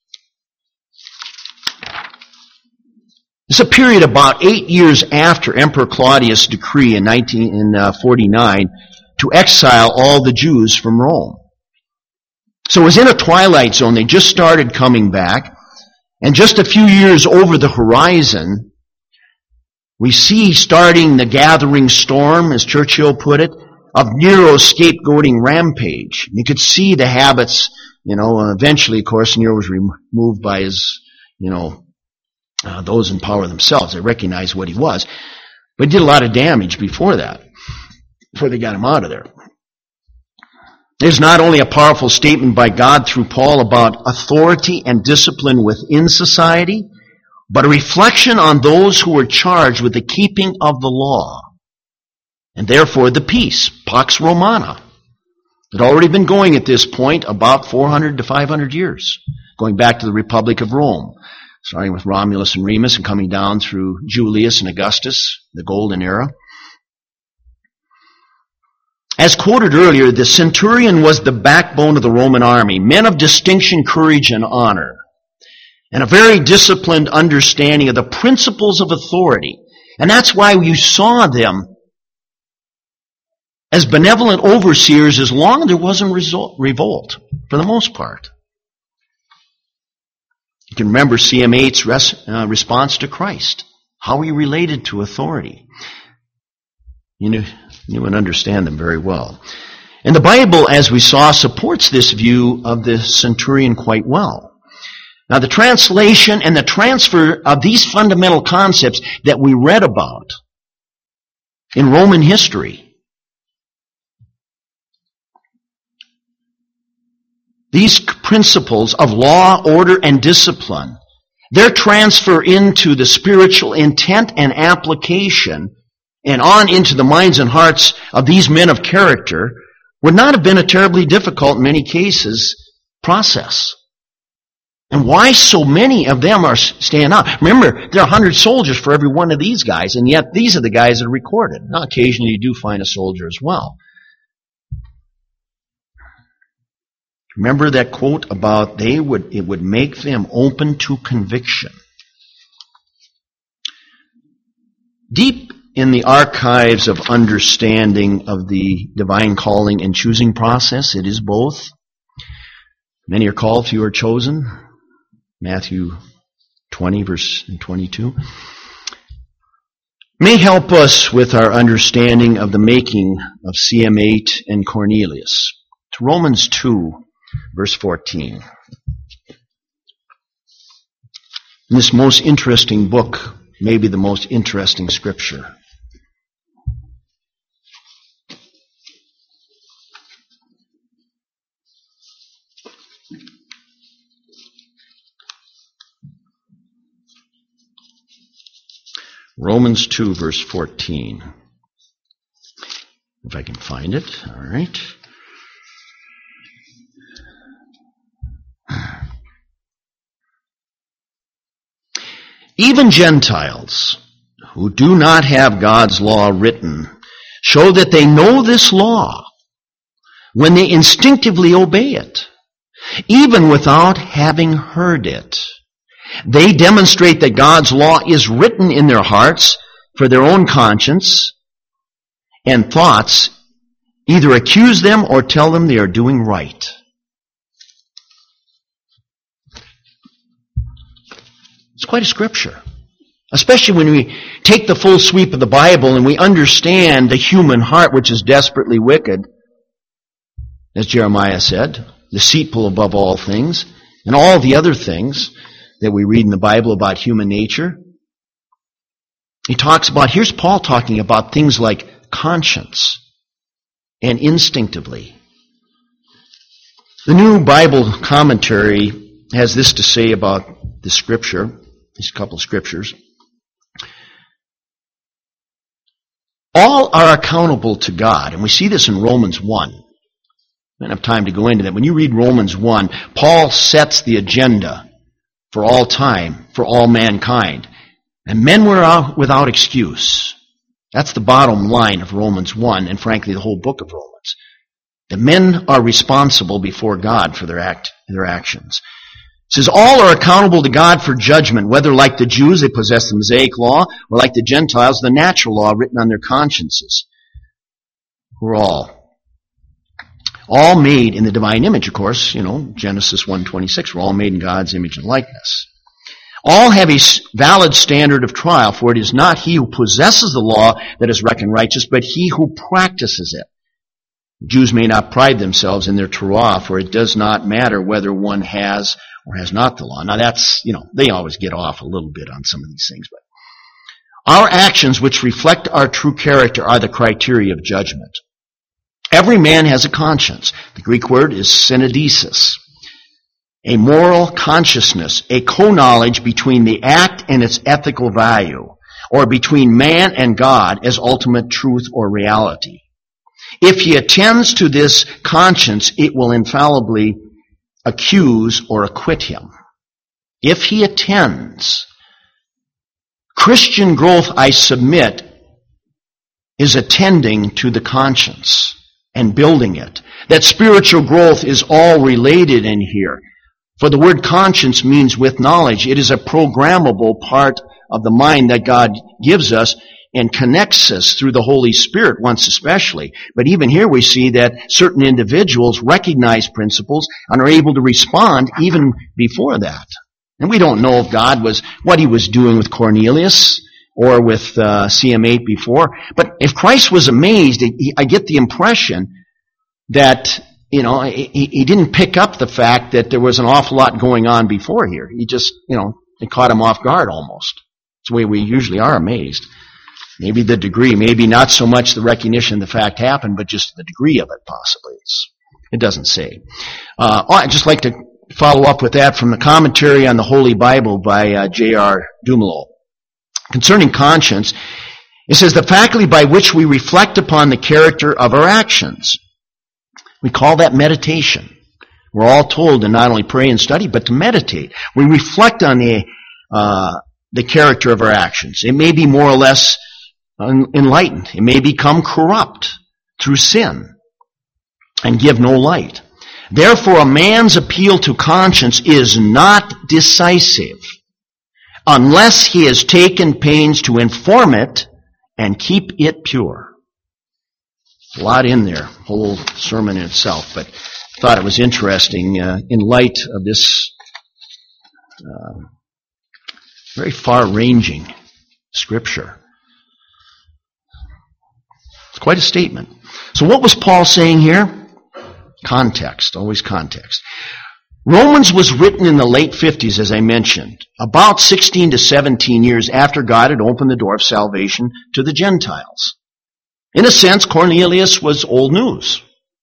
It's a period about 8 years after Emperor Claudius' decree in 1949 to exile all the Jews from Rome. So it was in a twilight zone. They just started coming back. And just a few years over the horizon, we see starting the gathering storm, as Churchill put it, of Nero's scapegoating rampage. You could see the habits, eventually, of course, Nero was removed by his, those in power themselves. They recognized what he was. But he did a lot of damage before that, before they got him out of there. There's not only a powerful statement by God through Paul about authority and discipline within society, but a reflection on those who were charged with the keeping of the law, and therefore the peace, Pax Romana. It had already been going at this point about 400 to 500 years, going back to the Republic of Rome, starting with Romulus and Remus and coming down through Julius and Augustus, the Golden Era. As quoted earlier, the centurion was the backbone of the Roman army, men of distinction, courage, and honor, and a very disciplined understanding of the principles of authority. And that's why you saw them as benevolent overseers as long as there wasn't revolt, for the most part. You can remember CM8's response to Christ, how he related to authority. You would understand them very well. And the Bible, as we saw, supports this view of the centurion quite well. Now, the translation and the transfer of these fundamental concepts that we read about in Roman history, these principles of law, order, and discipline, their transfer into the spiritual intent and application and on into the minds and hearts of these men of character would not have been a terribly difficult, in many cases, process. And why so many of them are staying out? Remember, there are 100 soldiers for every one of these guys, and yet these are the guys that are recorded. Now, occasionally you do find a soldier as well. Remember that quote about it would make them open to conviction. Deep in the archives of understanding of the divine calling and choosing process, it is both. Many are called, few are chosen. Matthew 20, verse 22. May help us with our understanding of the making of CM8 and Cornelius. To Romans 2, verse 14. In this most interesting book, maybe the most interesting scripture. Romans 2, verse 14. If I can find it. All right. Even Gentiles who do not have God's law written show that they know this law when they instinctively obey it, even without having heard it. They demonstrate that God's law is written in their hearts for their own conscience, and thoughts either accuse them or tell them they are doing right. It's quite a scripture. Especially when we take the full sweep of the Bible and we understand the human heart, which is desperately wicked, as Jeremiah said, deceitful above all things, and all the other things that we read in the Bible about human nature. He talks about, here's Paul talking about things like conscience and instinctively. The New Bible Commentary has this to say about the scripture, these couple of scriptures. All are accountable to God, and we see this in Romans 1. I don't have time to go into that. When you read Romans 1, Paul sets the agenda for all time, for all mankind. And men were without excuse. That's the bottom line of Romans 1, and frankly the whole book of Romans. The men are responsible before God for their actions. It says, all are accountable to God for judgment, whether like the Jews, they possess the Mosaic law, or like the Gentiles, the natural law written on their consciences. We're all made in the divine image, of course, Genesis 1:26, we're all made in God's image and likeness. All have a valid standard of trial, for it is not he who possesses the law that is reckoned righteous, but he who practices it. Jews may not pride themselves in their Torah, for it does not matter whether one has or has not the law. Now that's, they always get off a little bit on some of these things, but Our actions which reflect our true character are the criteria of judgment. Every man has a conscience. The Greek word is synodesis. A moral consciousness, a co-knowledge between the act and its ethical value, or between man and God as ultimate truth or reality. If he attends to this conscience, it will infallibly accuse or acquit him. If he attends, Christian growth, I submit, is attending to the conscience and building it. That spiritual growth is all related in here. For the word conscience means with knowledge. It is a programmable part of the mind that God gives us and connects us through the Holy Spirit once especially. But even here we see that certain individuals recognize principles and are able to respond even before that. And we don't know if God was what he was doing with Cornelius or with CM8 before. But if Christ was amazed, I get the impression that, he didn't pick up the fact that there was an awful lot going on before here. He just, it caught him off guard almost. It's the way we usually are amazed. Maybe the degree, maybe not so much the recognition the fact happened, but just the degree of it possibly. It doesn't say. I'd just like to follow up with that from the commentary on the Holy Bible by J.R. Dumelow. Concerning conscience, it says, the faculty by which we reflect upon the character of our actions. We call that meditation. We're all told to not only pray and study, but to meditate. We reflect on the character of our actions. It may be more or less enlightened. It may become corrupt through sin and give no light. Therefore, a man's appeal to conscience is not decisive unless he has taken pains to inform it and keep it pure. A lot in there, whole sermon in itself, but I thought it was interesting in light of this very far-ranging scripture. It's quite a statement. So what was Paul saying here? Context, always context. Romans was written in the late 50s, as I mentioned, about 16 to 17 years after God had opened the door of salvation to the Gentiles. In a sense, Cornelius was old news.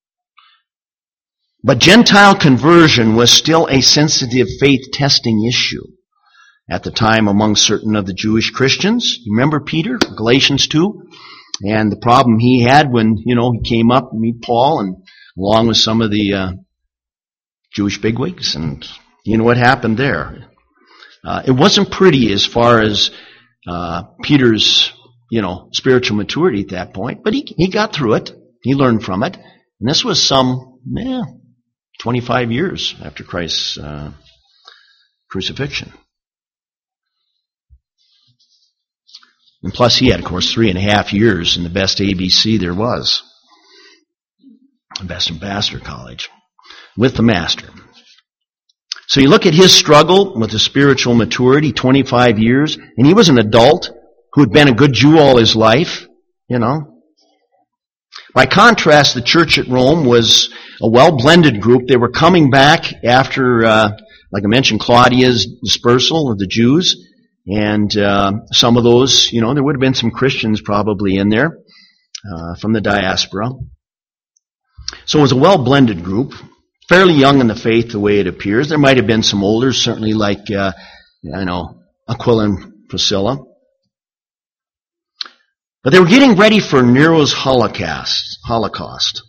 But Gentile conversion was still a sensitive faith-testing issue at the time among certain of the Jewish Christians. You remember Peter, Galatians 2? And the problem he had when, he came up to meet Paul and along with some of the Jewish bigwigs, and you know what happened there. It wasn't pretty as far as Peter's, spiritual maturity at that point, but he got through it. He learned from it. And this was some, 25 years after Christ's crucifixion. And plus he had, of course, 3.5 years in the best ABC there was. The best ambassador college. With the master. So you look at his struggle with his spiritual maturity, 25 years, and he was an adult who had been a good Jew all his life, By contrast, the church at Rome was a well-blended group. They were coming back after, like I mentioned, Claudia's dispersal of the Jews, and some of those, there would have been some Christians probably in there from the diaspora. So it was a well-blended group. Fairly young in the faith, the way it appears. There might have been some older, certainly like, Aquila and Priscilla. But they were getting ready for Nero's Holocaust.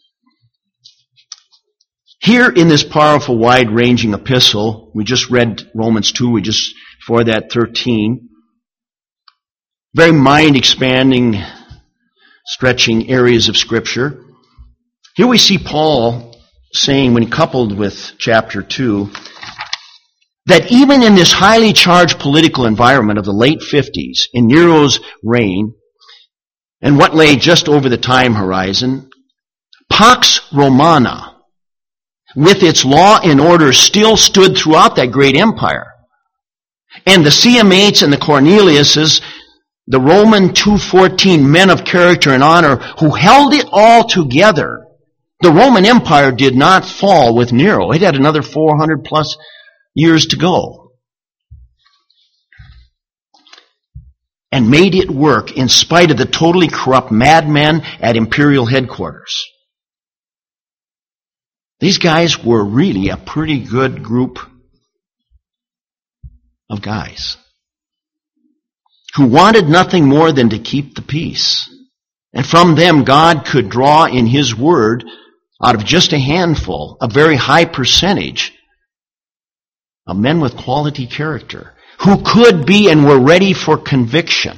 Here in this powerful, wide-ranging epistle, we just read Romans 2, before that 13. Very mind-expanding, stretching areas of Scripture. Here we see Paul saying, when coupled with chapter 2, that even in this highly charged political environment of the late 50s, in Nero's reign, and what lay just over the time horizon, Pax Romana, with its law and order, still stood throughout that great empire. And the CM8s and the Corneliuses, the Roman 214 men of character and honor, who held it all together. The Roman Empire did not fall with Nero. It had another 400 plus years to go. and made it work in spite of the totally corrupt madmen at Imperial headquarters. These guys were really a pretty good group of guys who wanted nothing more than to keep the peace. And from them, God could draw in His Word, out of just a handful, a very high percentage of men with quality character, who could be and were ready for conviction,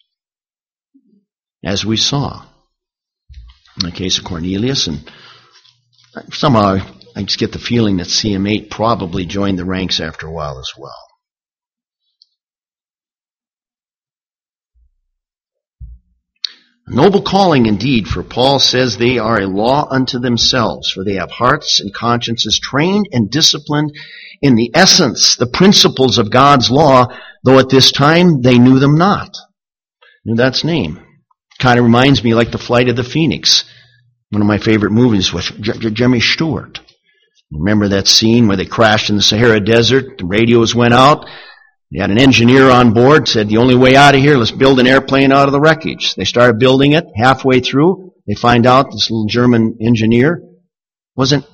as we saw in the case of Cornelius. And somehow I just get the feeling that CM8 probably joined the ranks after a while as well. A noble calling indeed, for Paul says they are a law unto themselves, for they have hearts and consciences trained and disciplined in the essence, the principles of God's law, though at this time they knew them not. Knew that's name. Kind of reminds me like The Flight of the Phoenix, one of my favorite movies with Jimmy Stewart. Remember that scene where they crashed in the Sahara Desert, the radios went out, they had an engineer on board, said the only way out of here, let's build an airplane out of the wreckage. They started building it. Halfway through, they find out this little German engineer wasn't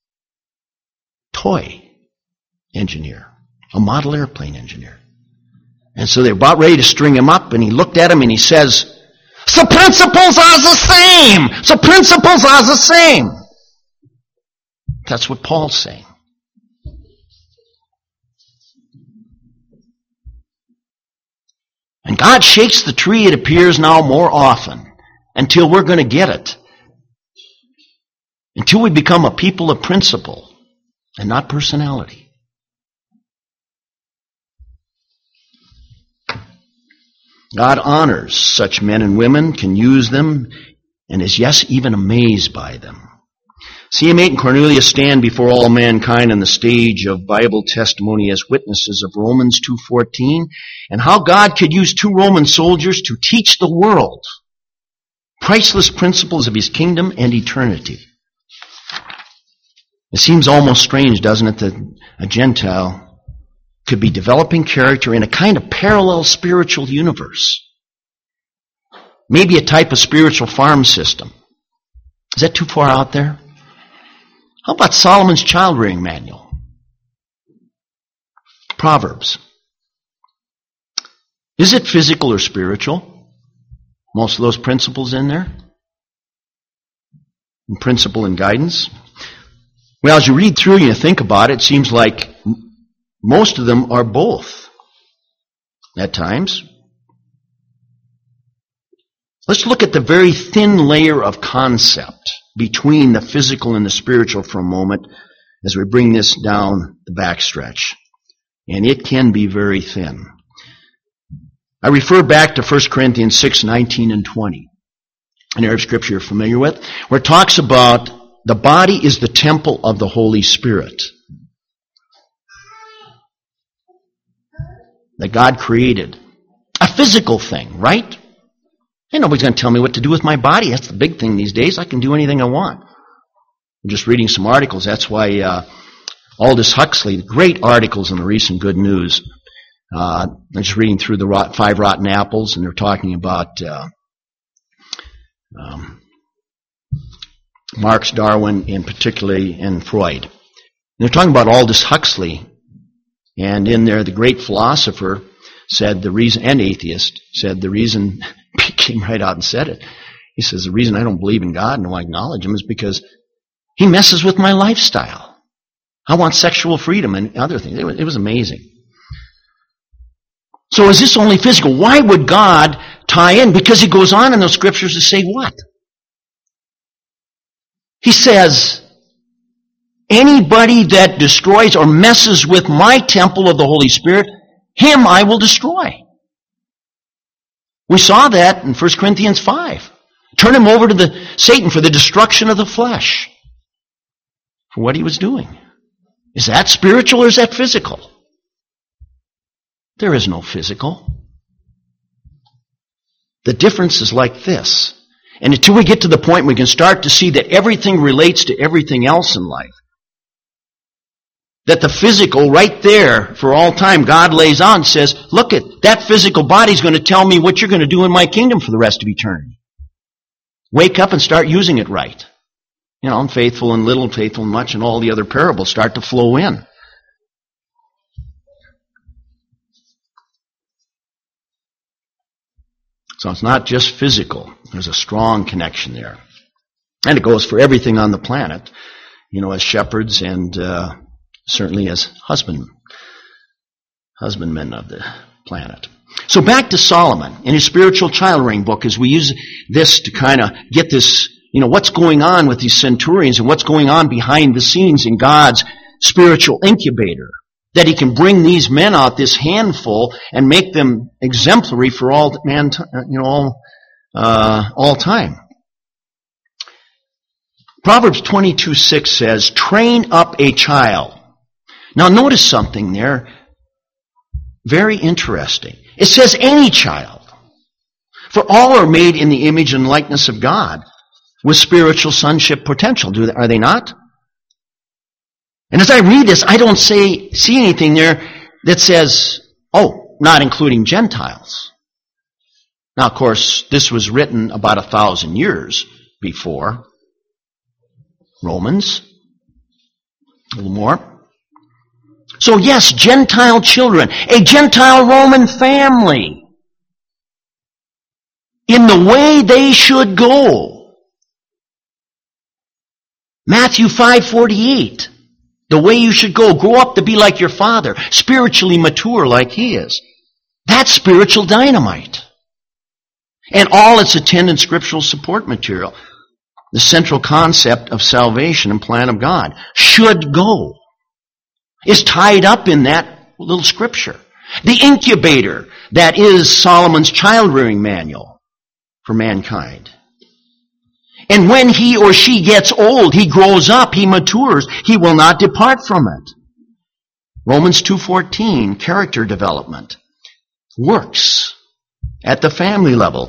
toy engineer, a model airplane engineer. And so they're about ready to string him up, and he looked at him and he says, "The principles are the same! The principles are the same!" That's what Paul's saying. And God shakes the tree, it appears now, more often, until we're going to get it. Until we become a people of principle and not personality. God honors such men and women, can use them, and is, yes, even amazed by them. CM8 and Cornelius stand before all mankind on the stage of Bible testimony as witnesses of Romans 2:14, and how God could use two Roman soldiers to teach the world priceless principles of His kingdom and eternity. It seems almost strange, doesn't it, that a Gentile could be developing character in a kind of parallel spiritual universe. Maybe a type of spiritual farm system. Is that too far out there? How about Solomon's child-rearing manual? Proverbs. Is it physical or spiritual? Most of those principles in there? And principle and guidance? Well, as you read through and you think about it, it seems like most of them are both at times. Let's look at the very thin layer of concept between the physical and the spiritual for a moment as we bring this down the backstretch. And it can be very thin. I refer back to 1 Corinthians 6:19 and 20, an area of Scripture you're familiar with, where it talks about the body is the temple of the Holy Spirit that God created. A physical thing, right? Ain't nobody's going to tell me what to do with my body. That's the big thing these days. I can do anything I want. I'm just reading some articles. That's why Aldous Huxley, great articles in the recent Good News. I'm just reading through the 5 Rotten Apples, and they're talking about Marx, Darwin, and particularly in Freud. And they're talking about Aldous Huxley, and in there the great philosopher said the reason, and atheist, said the reason, he came right out and said it. He says, the reason I don't believe in God and I acknowledge Him is because He messes with my lifestyle. I want sexual freedom and other things. It was amazing. So is this only physical? Why would God tie in? Because He goes on in those Scriptures to say what? He says, anybody that destroys or messes with my temple of the Holy Spirit, him I will destroy. We saw that in 1 Corinthians 5. Turn him over to Satan for the destruction of the flesh. For what he was doing. Is that spiritual or is that physical? There is no physical. The difference is like this. And until we get to the point we can start to see that everything relates to everything else in life, that the physical right there for all time God lays out and says, look, that physical body's going to tell me what you're going to do in my kingdom for the rest of eternity. Wake up and start using it right. And faithful in little, faithful in much, and all the other parables start to flow in. So it's not just physical. There's a strong connection there. And it goes for everything on the planet, as shepherds and certainly as husbandmen of the planet. So back to Solomon in his spiritual child rearing book, as we use this to kind of get this, what's going on with these centurions and what's going on behind the scenes in God's spiritual incubator. That he can bring these men out, this handful, and make them exemplary for all time. Proverbs 22:6 says, "Train up a child." Now notice something there, very interesting. It says any child. For all are made in the image and likeness of God, with spiritual sonship potential. Are they not? And as I read this, I don't see anything there that says, not including Gentiles. Now, of course, this was written about 1,000 years before Romans. A little more. So yes, Gentile children, a Gentile Roman family, in the way they should go. Matthew 5:48. The way you should go. Grow up to be like your Father. Spiritually mature like He is. That's spiritual dynamite. And all its attendant scriptural support material. The central concept of salvation and plan of God. Should go. Is tied up in that little scripture. The incubator that is Solomon's child rearing manual for mankind. And when he or she gets old, he grows up, he matures, he will not depart from it. Romans 2:14, character development, works at the family level.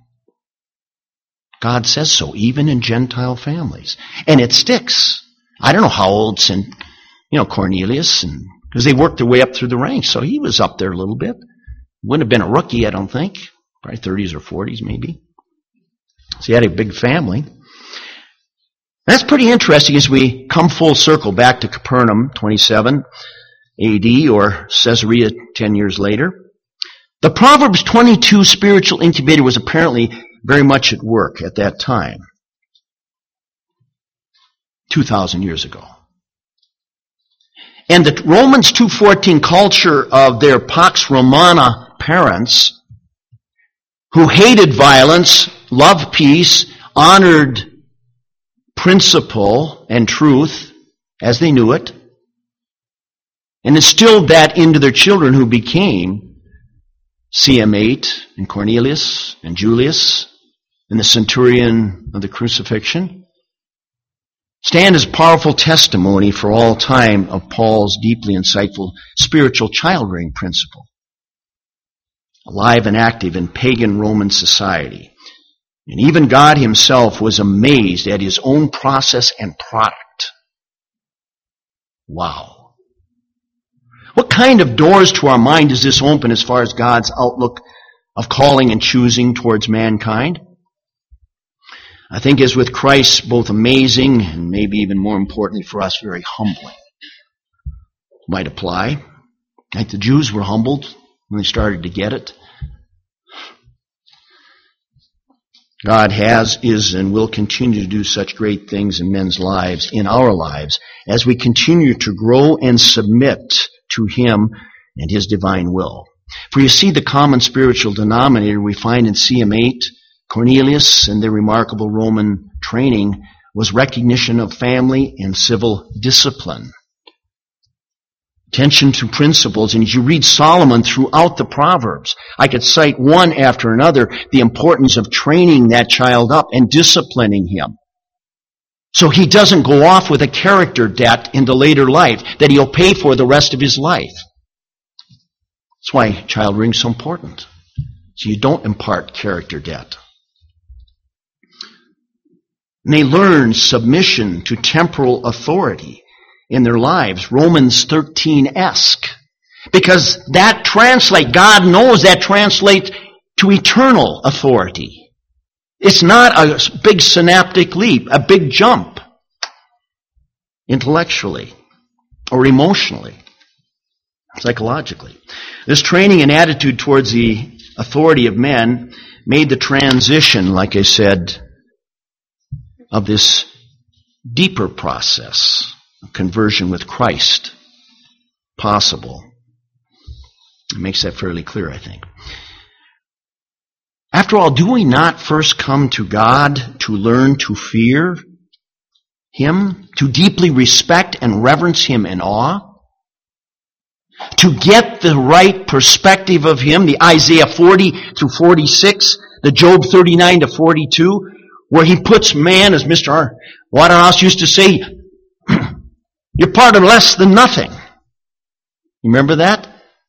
God says so, even in Gentile families. And it sticks. I don't know how old Cornelius, because they worked their way up through the ranks, so he was up there a little bit. Wouldn't have been a rookie, I don't think. Probably 30s or 40s maybe. So he had a big family. That's pretty interesting as we come full circle back to Capernaum, 27 AD, or Caesarea 10 years later. The Proverbs 22 spiritual incubator was apparently very much at work at that time, 2,000 years ago. And the Romans 2:14 culture of their Pax Romana parents, who hated violence, loved peace, honored principle and truth as they knew it, and instilled that into their children, who became CM8 and Cornelius and Julius and the centurion of the crucifixion, stand as powerful testimony for all time of Paul's deeply insightful spiritual child rearing principle, alive and active in pagan Roman society. And even God himself was amazed at his own process and product. Wow. What kind of doors to our mind does this open as far as God's outlook of calling and choosing towards mankind? I think as with Christ, both amazing and maybe even more importantly for us, very humbling. Might apply. Like the Jews were humbled when they started to get it. God has, is, and will continue to do such great things in men's lives, in our lives, as we continue to grow and submit to Him and His divine will. For you see, the common spiritual denominator we find in CM8, Cornelius, and their remarkable Roman training was recognition of family and civil discipline. Attention to principles, and as you read Solomon throughout the Proverbs, I could cite one after another the importance of training that child up and disciplining him. So he doesn't go off with a character debt into later life that he'll pay for the rest of his life. That's why child rearing is so important. So you don't impart character debt. And they learn submission to temporal authority in their lives, Romans 13-esque. Because that God knows that translates to eternal authority. It's not a big synaptic leap, a big jump, intellectually or emotionally, psychologically. This training and attitude towards the authority of men made the transition, like I said, of this deeper process of conversion with Christ possible. It makes that fairly clear, I think. After all, do we not first come to God to learn to fear Him, to deeply respect and reverence Him in awe? To get the right perspective of Him, the Isaiah 40 through 46, the Job 39 to 42, where He puts man, as Mr. Waterhouse used to say, you're part of less than nothing. You remember that?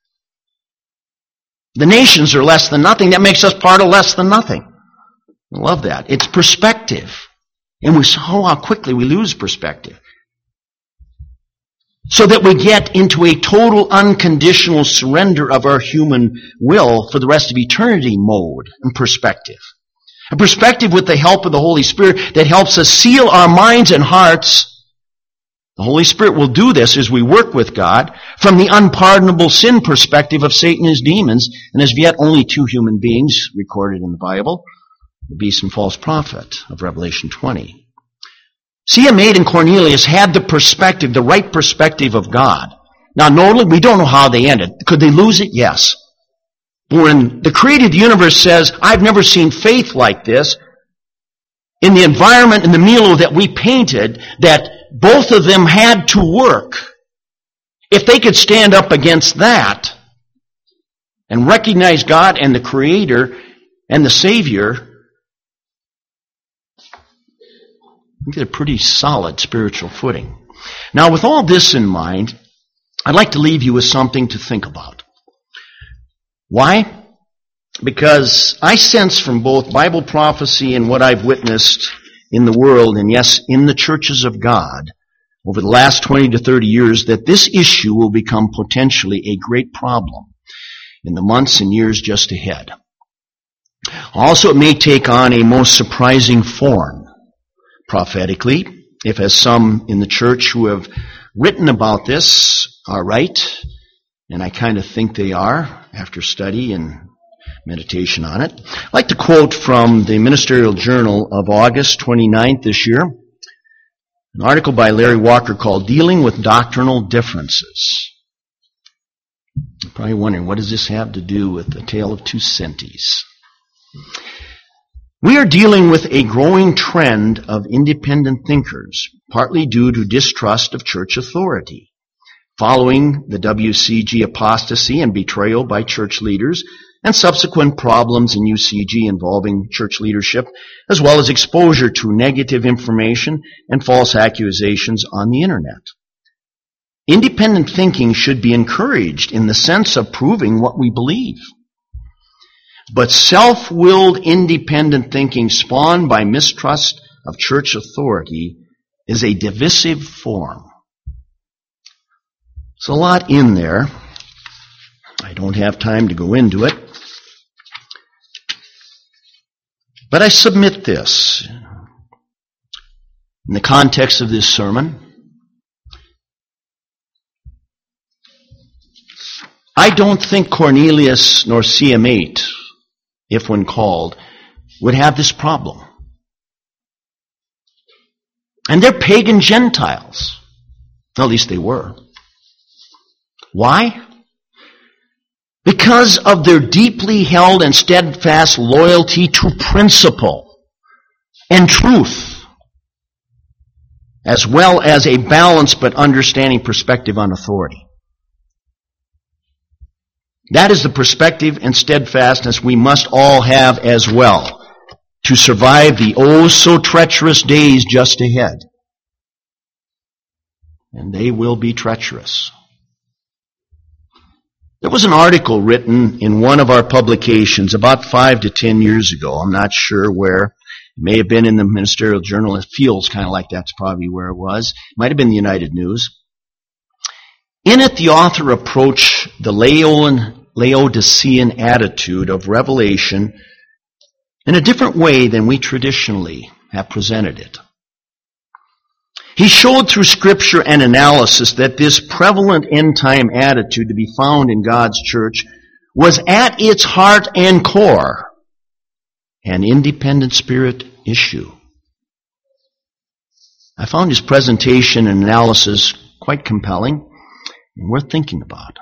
The nations are less than nothing. That makes us part of less than nothing. I love that. It's perspective. And we saw how quickly we lose perspective. So that we get into a total unconditional surrender of our human will for the rest of eternity mode and perspective. A perspective with the help of the Holy Spirit that helps us seal our minds and hearts. The Holy Spirit will do this as we work with God from the unpardonable sin perspective of Satan and his demons, and as yet only two human beings recorded in the Bible, the beast and false prophet of Revelation 20. C.M. Maid and Cornelius had the perspective, the right perspective of God. Now, normally, we don't know how they ended. Could they lose it? Yes. When the creator of the universe says, I've never seen faith like this, in the environment, in the milieu that we painted, that both of them had to work. If they could stand up against that and recognize God and the Creator and the Savior, we get a pretty solid spiritual footing. Now, with all this in mind, I'd like to leave you with something to think about. Why? Because I sense from both Bible prophecy and what I've witnessed in the world, and yes, in the churches of God, over the last 20 to 30 years, that this issue will become potentially a great problem in the months and years just ahead. Also, it may take on a most surprising form, prophetically, if as some in the church who have written about this are right, and I kind of think they are after study and meditation on it. I'd like to quote from the Ministerial Journal of August 29th this year, an article by Larry Walker called Dealing with Doctrinal Differences. You're probably wondering, what does this have to do with the tale of two centis? We are dealing with a growing trend of independent thinkers, partly due to distrust of church authority. Following the WCG apostasy and betrayal by church leaders, and subsequent problems in UCG involving church leadership, as well as exposure to negative information and false accusations on the internet. Independent thinking should be encouraged in the sense of proving what we believe. But self-willed independent thinking spawned by mistrust of church authority is a divisive form. There's a lot in there. I don't have time to go into it. But I submit this in the context of this sermon. I don't think Cornelius nor CM8, if when called, would have this problem. And they're pagan Gentiles. At least they were. Why? Because of their deeply held and steadfast loyalty to principle and truth, as well as a balanced but understanding perspective on authority. That is the perspective and steadfastness we must all have as well to survive the oh so treacherous days just ahead. And they will be treacherous. There was an article written in one of our publications about 5 to 10 years ago. I'm not sure where. It may have been in the Ministerial Journal. It feels kind of like that's probably where it was. It might have been the United News. In it, the author approached the Laodicean attitude of revelation in a different way than we traditionally have presented it. He showed through scripture and analysis that this prevalent end-time attitude to be found in God's church was at its heart and core an independent spirit issue. I found his presentation and analysis quite compelling and worth thinking about.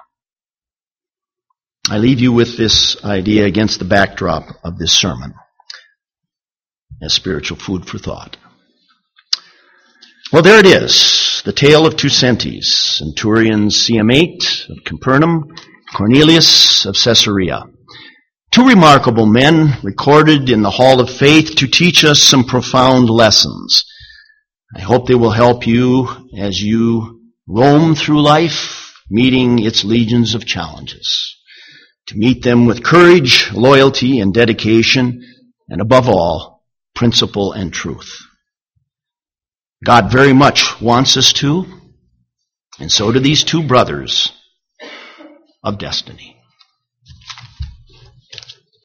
I leave you with this idea against the backdrop of this sermon as spiritual food for thought. Well, there it is, the tale of two Centes, Centurion CM8 of Capernaum, Cornelius of Caesarea. Two remarkable men recorded in the Hall of Faith to teach us some profound lessons. I hope they will help you as you roam through life, meeting its legions of challenges, to meet them with courage, loyalty, and dedication, and above all, principle and truth. God very much wants us to, and so do these two brothers of destiny.